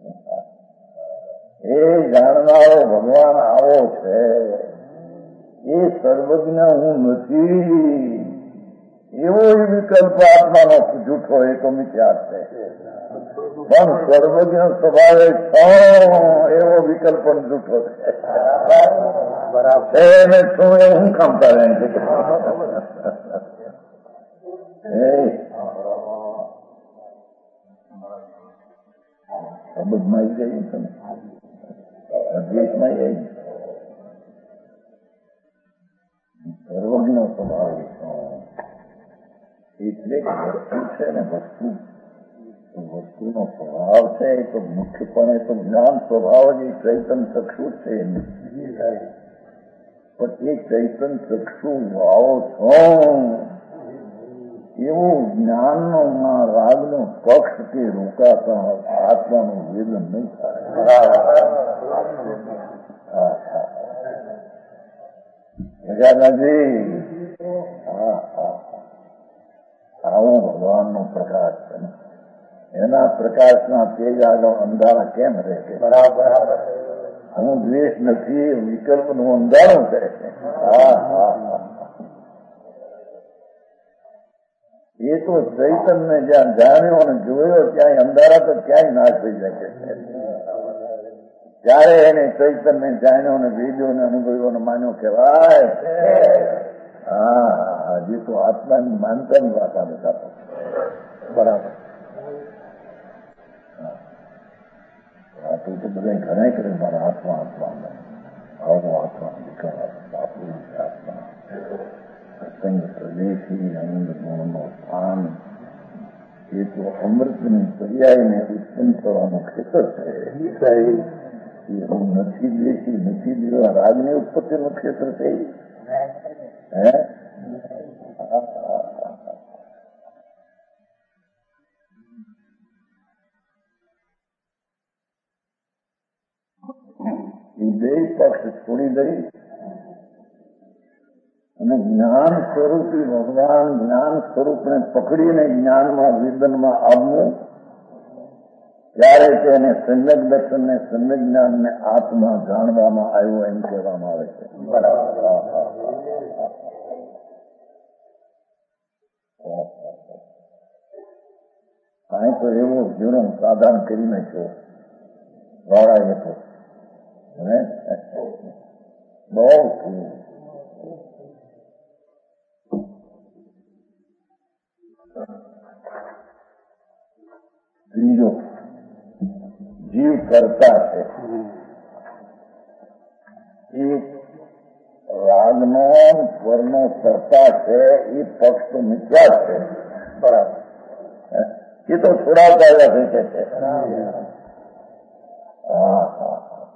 એ જાણનારો ભગવાન આવો છે. એ સર્વજ્ઞ હું નથી એવો એ વિકલ્પ આત્માનો જૂઠો એ તો મિથ્યા છે. પણ સર્વજ્ઞ સ્વભાવે એવો વિકલ્પ પણ જૂઠો છે. બરાબર. એને શું એ હું કામ કરે બધમાં આવી ગયું તમે અદ્વૈતમાં આવી સર્વજ્ઞ સ્વભાવ એટલે વસ્તુ છે ને વસ્તુ વસ્તુનો સ્વભાવ છે એ તો મુખ્યપણે તો જ્ઞાન સ્વભાવ જ એ ચૈતન ચક્ષુ છે. પણ એ ચૈતન ચક્ષુ વાવો છો એવું જ્ઞાનનો માં રાગનો પક્ષ કે રોકાતા આત્માનું વેદન નહીં થાય. ગજાનંદજી હા હા આવો ભગવાનનો પ્રકાશ છે. એના પ્રકાશના તેજ આગળ અંધારા કેમ રહે છે? બરાબર. હું દ્વેષ નથી વિકલ્પનું અંધારું કરે છે. હા હા હા એ તો ચૈતનને જ્યાં જાણ્યો અને જોયો ત્યાં અંધારા તો ક્યાંય નાશ થઈ જાય છે. ત્યારે એને ચૈતનને જાણ્યો ને વેદ્યો ને અનુભવ્યો ને માન્યો કહેવાય. હા હજી તો આત્માની માનતાની વાત આ બધા. બરાબર. આ તો બધા ઘણા કરે મારા આત્મા આત્મા આવો આત્મા વિકાર બાપુ આત્મા સત્સંગ પ્રદેશી આનંદ ગુણનો સ્થાન એ તો અમૃતની પર્યાયને ઉત્પન્ન થવાનું ક્ષેત્ર છે. હું નથી દેશી નથી દેવા રાજની ઉત્પત્તિનું ક્ષેત્ર છે. હે એ બે પક્ષ છોડી દઈ અને જ્ઞાન સ્વરૂપી ભગવાન જ્ઞાન સ્વરૂપને પકડીને જ્ઞાનમાં વિદનમાં આવવું, ત્યારે તેને સમ્યક દર્શનને સમ્યક જ્ઞાનને આત્મા જાણવામાં આવ્યો એમ કહેવામાં આવે છે. બરાબર. કાંઈ તો એવું જીવન સાધારણ કરી નાખ્યો વાળા એ તો બહુ ત્રીજો જીવ કરતા છે. એ રાગનો સ્વરનો કરતા છે એ પક્ષ તો મિથ્યા છે. બરાબર. એ તો છોડાવતા એવા થઈ છે. હા હા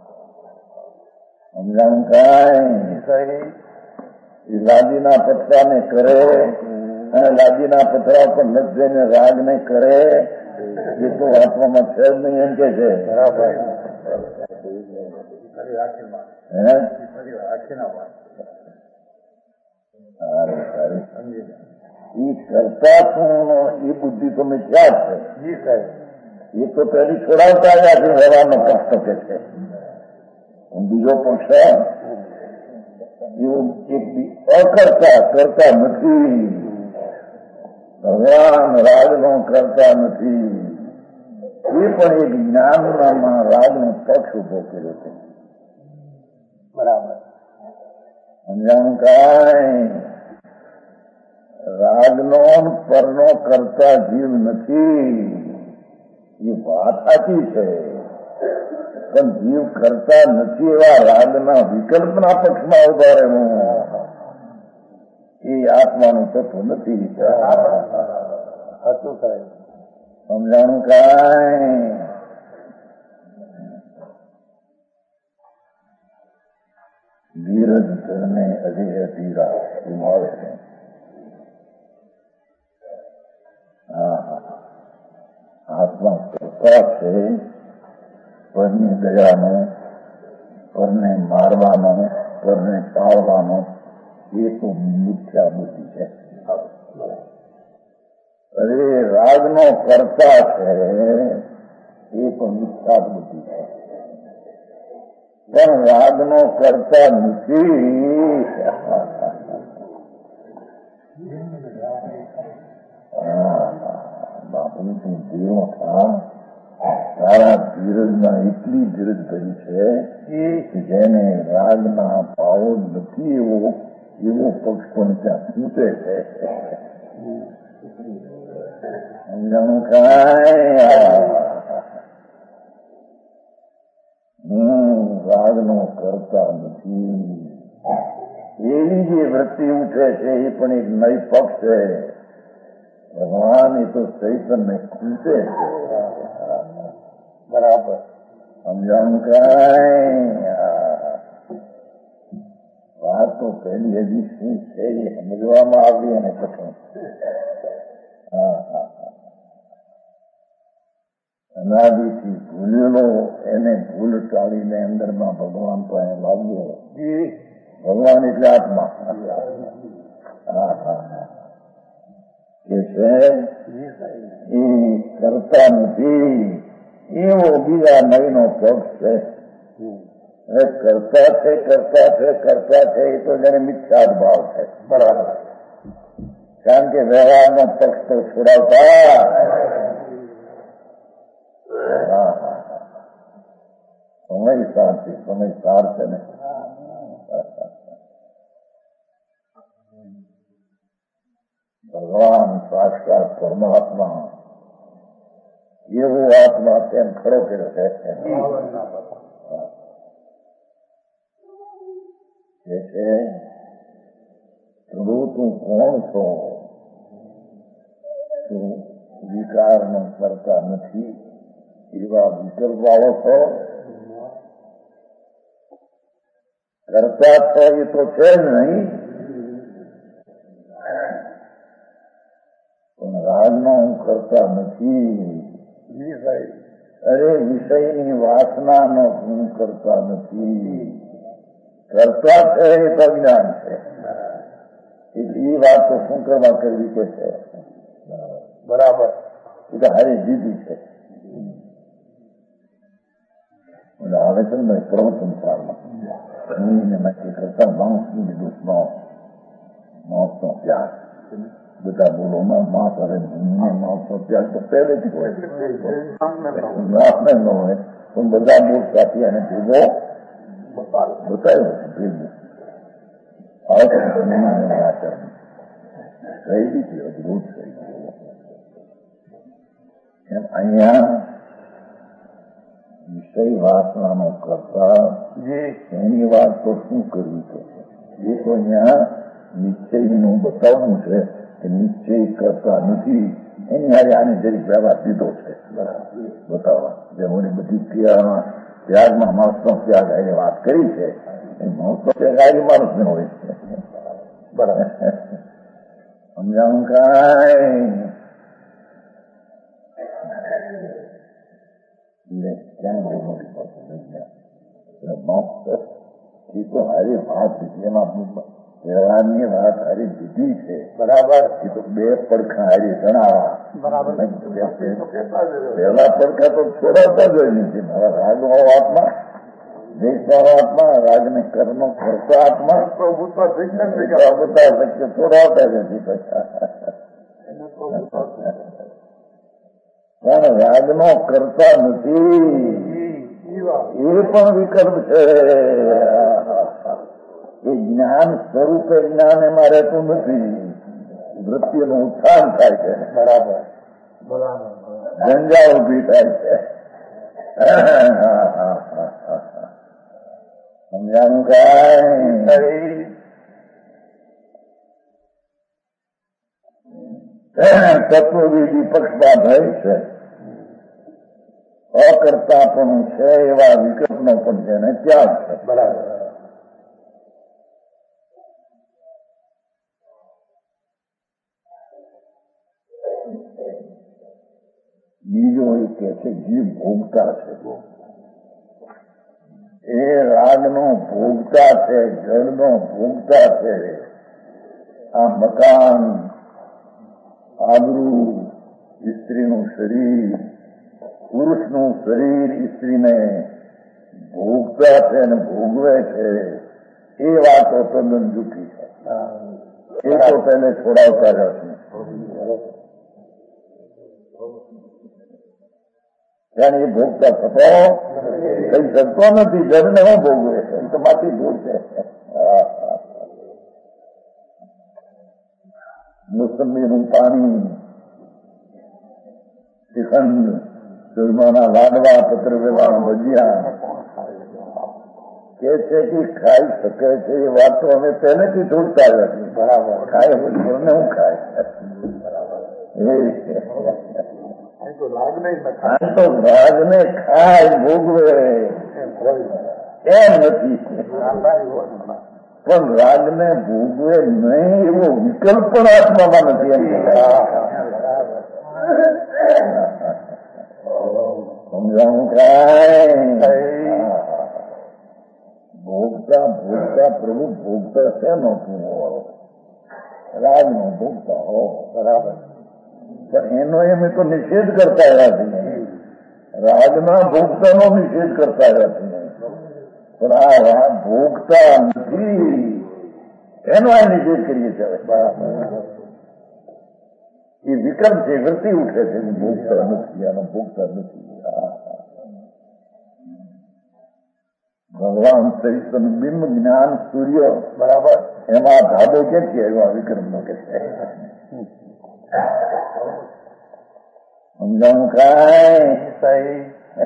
સમજાણ કાંઈ એ લાદીના પથરાને કરે અને લાદીના પથરા પર લગ જઈને રાગ ને કરે એ તો આત્મામાં છે જ નહીં એમ કે છે. બરાબર. એ કરતા એ બુદ્ધિ તો મિથ્યા છે. એ તો પેલી છોડાવતા આવ્યા છે હવાનો પક્ષ કે છે. બીજો પક્ષ એવું એક અકર્તા કરતા નથી. ભગવાન રાગનો કરતા નથી. એ પણ એક જ્ઞાનમાં રાગનો પક્ષ ઉભો કર્યો છે. બરાબર. સમજાણું કાંઈ રાગનો પરનો કરતા જીવ નથી એ વાત સાચી છે, પણ જીવ કરતા નથી એવા રાગના વિકલ્પના પક્ષમાં ઉભા રહેવું એ આત્માનું તત્વ નથી. હતું સાહેબ સમજાણું કાંઈ ધીરજ ધરને અજય ધીરા ઉમાવે છે. હા આત્મા કરતા છે પરની દયાનો, પરને મારવાનો, પરને ટાળવાનો એ તો મિથ્યા બુદ્ધિ છે. અરે રાગનો કરતા છે એ પણ મિથ્યા બુદ્ધિ છે, પણ રાગનો કરતા નથી. બાપુ તું ધીરો થા. તારા ધીરજમાં એટલી ધીરજ ભરી છે કે જેને રાગના ભાવો નથી એવો એવો પક્ષ પણ ત્યાં છૂટે છે. સમજાણું કાંઈ હમ રાગનો કરતા નથી. એવી જે વૃત્તિ ઉઠે છે એ પણ એક નવી પક્ષ છે. ભગવાન એ તો ચૈતન્ય ખૂટે છે. બરાબર. સમજાણું કાંઈ વાત તો પહેલી હજી શું છે એ સમજવામાં આવી અને પછી હા હા અનાદિથી ભૂલેલો એને ભૂલ ટાળીને અંદરમાં ભગવાન પાસે લાવ્યો. ભગવાન એટલે આત્મા. હા હા હા કે છે એ કરતા નથી એવો બીજા નવીનો પક્ષ છે. કરતા છે કરતા છે કરતા છે એ તો જેને મિથ્યા ભાવ છે. બરાબર. કારણ કે વ્યવહારનો પક્ષ તો છોડાવતા. હા હા સમય સાર છે, સમય સાર છે ને. ભગવાન સાક્ષાત પરમાત્મા એવો આત્મા તેમ ખડો કર્યો છે. કે છે પ્રભુ તું કોણ છો? તું વિકારનો કરતા નથી એવા વિકલ્પ વાળો છો? કરતા છો એ તો છે જ નહીં, પણ રાગનો હું કરતા નથી. અરે વિષયની વાસનાનો હું કરતા નથી. કરતા છે એ તો જ્ઞાન છે. એટલે એ વાત તો શું કરવા કરવી કે છે? બરાબર, એ તો હારી દીધી છે. આવે છે ને પ્રવચન સારમાં નક્કી કરતા માણસની દુઃખનો મોતનો ત્યાગ. બધા બોલોમાં માં કરે મોતનો ત્યાગ તો પહેલેથી હોય, આપને ન હોય પણ બધા બોટ કાપી અને ભેગો બતાવ્યો છે. ભેગું આચરણ થઈ દીધી અદભુત થઈ ગયું. અહીંયા વિષય વાસનાનો કરતા એની વાત તો શું કરવી છે? એ તો અહીંયા નિશ્ચયનું બતાવવું છે કે નિશ્ચય કરતા નથી. એની હારે આની જરીક વ્યવહાર દીધો છે બતાવવા. જે મને બધી ક્રિયામાં ત્યાગમાં માણસનો ત્યાગ એ વાત કરી છે. એ માણસનો ત્યાગ આજે માણસને હોય છે. બરાબર સમજાવું કાંઈ? હારી વાત એમાં વ્યવહારની વાત હારી દીધી છે. બરાબર, એ તો બે પડખા હારી જણાવા. બરાબર, પહેલા પડખા તો છોડાવતા જ હોય નથી. મારા રાગનો આત્મા, દેશનો આત્મા, રાગને કર્મનો કરતો આત્મા પ્રભુતા શક્ય છોડાવતા જ નથી. પણ રાગનો કરતા નથી એ પણ વિકલ્પ છે. એ જ્ઞાન સ્વરૂપે જ્ઞાન એમાં રહેતું નથી. વૃત્તિનું ઉત્થાન થાય છે. બરાબર બરાબર, જંજાળ ઉભી થાય છે. સમજાનું કાંઈ? તત્વવિધિ પક્ષમાં ભય છે. અકર્તા પણ છે એવા વિકલ્પનો પણ છે ને ત્યાગ છે. બરાબર. બીજો એ કે છે જીવ ભોગતા છે. એ રાગનો ભોગતા છે, જળનો ભોગતા છે. આ મકાન, આબરૂ, સ્ત્રીનું શરીર, પુરુષનું શરીર સ્ત્રીને ભોગતા છે અને ભોગવે છે. એ વાતો તદ્દન જૂઠી છે. એ તો તેને છોડાવતા જ હશે. ત્યારે એ ભોગતા થતો કઈ શકતો નથી. જળને હું ભોગવે છે તો માથી ભૂલ છે. મોસંબીનું પાણી, શ્રીખંડ, સુરમાના લાડવા, પત્રવેલા, ભજીયા કે છે કે ખાઈ શકે છે. એ વાત તો અમે પહેલેથી છોડતા નથી. બરાબર, ખાય ને હું ખાય. તો રાગને ખાય ભોગવે એમ નથી, પણ રાગને ભોગવે નહીં એવો વિકલ્પ પણ આત્મામાં નથી. એમ સમજાવું કાંઈ? ભોગતા ભોગતા પ્રભુ ભોગતા છે નો રાગ નો ભોગતા હો. બરાબર, પણ એનો એમ તો નિષેધ કરતા રહ્યા છે. રાગના ભોગતાનો નિષેધ કરતા રહ્યા છે. પણ આ રાગ ભોગતા નથી એનો આ નિષેધ કરીએ છીએ. બરાબર, એ વિકલ્પ છે. વૃત્તિ ઉઠે છે. ભોગતા નથી, આનો ભોગતા નથી. ભગવાન સહિતનું બિંબ જ્ઞાન સૂર્ય. બરાબર, એમાં ધાબો ક્યાંથી આવ્યો આ વિક્રમ નો કે છે? સમજાણું કાંઈ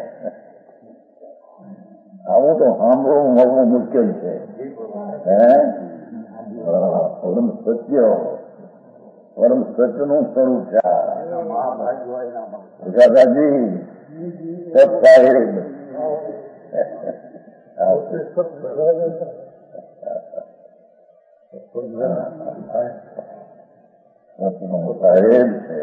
આવું તો સાંભળવું મળવું મુશ્કેલ છે. હે પરમ સત્ય પરમ સત્યનું સ્વરૂપ છે. દાદાજી સત સાહેબ સાહેબ છે.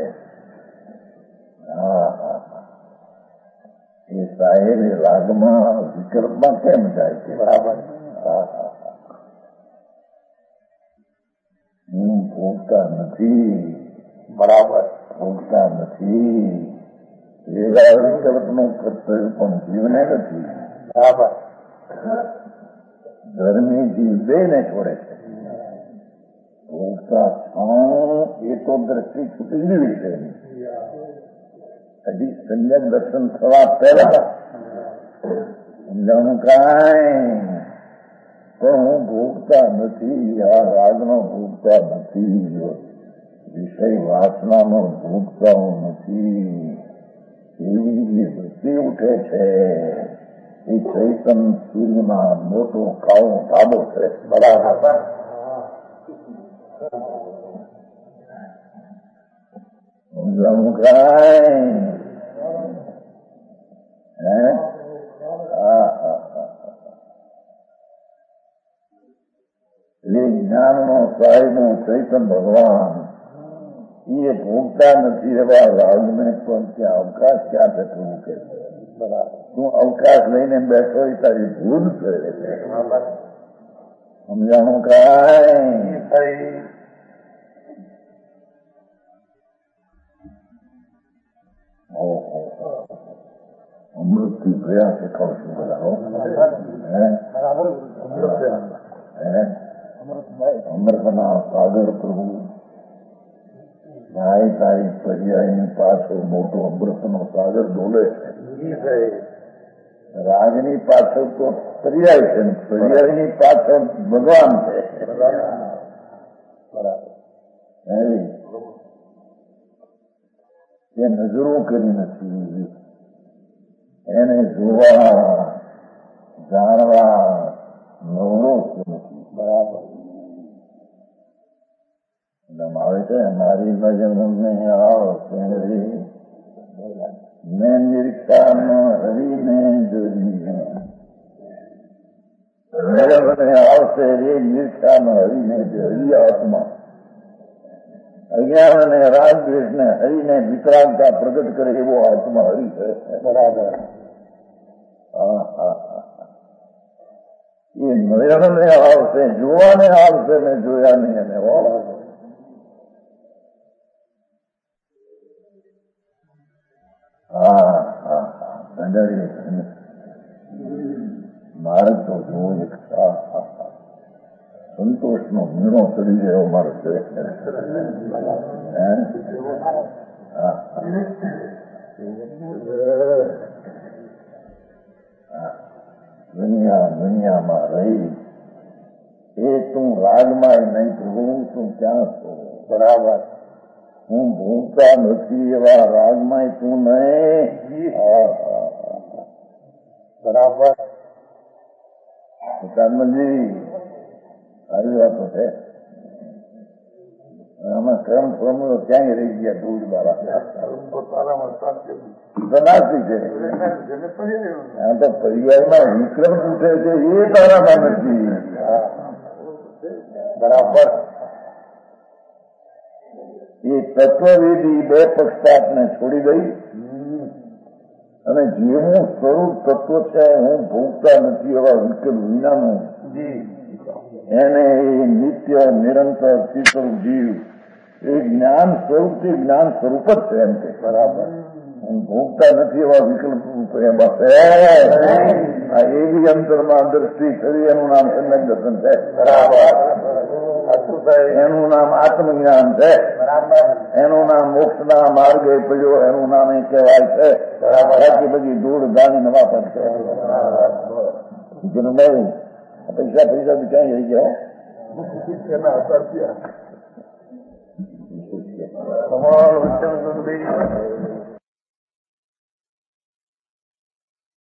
હા હા એ સાહેબ એ રાગમાં વિકલ્પમાં કેમ જાય છે? બરાબર. હા હા હું ભોગતા નથી. બરાબર ભોગતા નથી. એવા વિકલ્પનું કર્તવ્ય પણ જીવને નથી. બરાબર. ધર્મી જીવ બે ને છોડે છે. ભોગતા એ તો દ્રષ્ટિ છૂટી ગઈ છે. હજી સંજ્ઞક દર્શન થવા પહેલા સમજાણું કાંઈ તો હું ભોગતા નથી. આ રાગનો ભોગતા નથી. વિષય વાસનાનો ભોગતા હું નથી. એવી જે વૃત્તિ ઉઠે છે એ ચૈતન સૂર્યમાં મોટો કાળો ધાબો છે. બરાબર. સમજાણું કાંઈ હે હા હા એ જ્ઞાનનો સાહેબનો ચૈતન ભગવાન એ ભોગતા નથી. એવા રાગને પણ ત્યાં અવકાશ ક્યાં થતું કે તું અવકાશ લઈને બેઠો હોય તારી ભૂલ છે. સમજાણું કાંઈ અમૃતથી પ્રયાસ શીખવશું બધા. અમૃતના સાગર પ્રભુ નાય તારી પર્યાયની પાછળ મોટો અમૃતનો સાગર ડોલે છે. રાગની પાછળ તો પર્યાય છે, પર્યાયની પાછળ ભગવાન છે. બરાબર. એ નજરો કરી નથી. એને જોવા જાણવા નવરો નથી. બરાબર. આવે છે મારી ભજન આવશે મેં નિરીક્ષામાં હરીને જોઈ. મને આવશે એ નિરીક્ષામાં હરીને હરી આત્મા અજ્ઞાન અને રાગ દ્વેષને હરીને વિતરાગતા પ્રગટ કરે એવો આત્મા હરી છે. બરાબર. હા હા એ નયનને આવશે જોવાને આવશે ને જોયા નહીં એને. હા હા હા ગંડારી મારે તો જોવું એક સંતોષનો મીણો ચડી ગયો મારો છે. દુનિયા દુનિયામાં રહી એ તું રાગમાં નહીં પ્રભુ તું ક્યાં છું. બરાબર. હું ભૂલતા નથી એવા રાગમાં તું નહીં. બરાબર. કાનમજી આવી વાતો છે. આમાં કર્મ ફોર્મ્યુલો ક્યાંય રહી ગયા દૂર વાળા સનાસી છે. આ તો પર્યાયમાં વિક્રમ પૂછે છે એ તારામાં નથી. બરાબર. એ તત્વવેદી બે પક્ષપાતને છોડી દઈ અને જેવું સ્વરૂપ તત્વ છે હું ભોગતા નથી એવા વિકલ્પ વિનાનું એને એ નિત્ય નિરંતર શીતળ જીવ એ જ્ઞાન સ્વરૂપથી જ્ઞાન સ્વરૂપ જ છે એમ કે. બરાબર. હું ભોગતા નથી એવા વિકલ્પ એમાં છે. આ એવી અંતરમાં દ્રષ્ટિ કરી એનું નામ સમ્યક દર્શન છે. બરાબર. એનું નામ આત્મજ્ઞાન છે. એનું નામ મોક્ષના માર્ગે પડ્યો એનું નામ એ કહેવાય છે. બાકી બધી ધૂળ ગાણી નવા પર છે. પૈસા પૈસા બી ક્યાં જઈ ગયા તમારો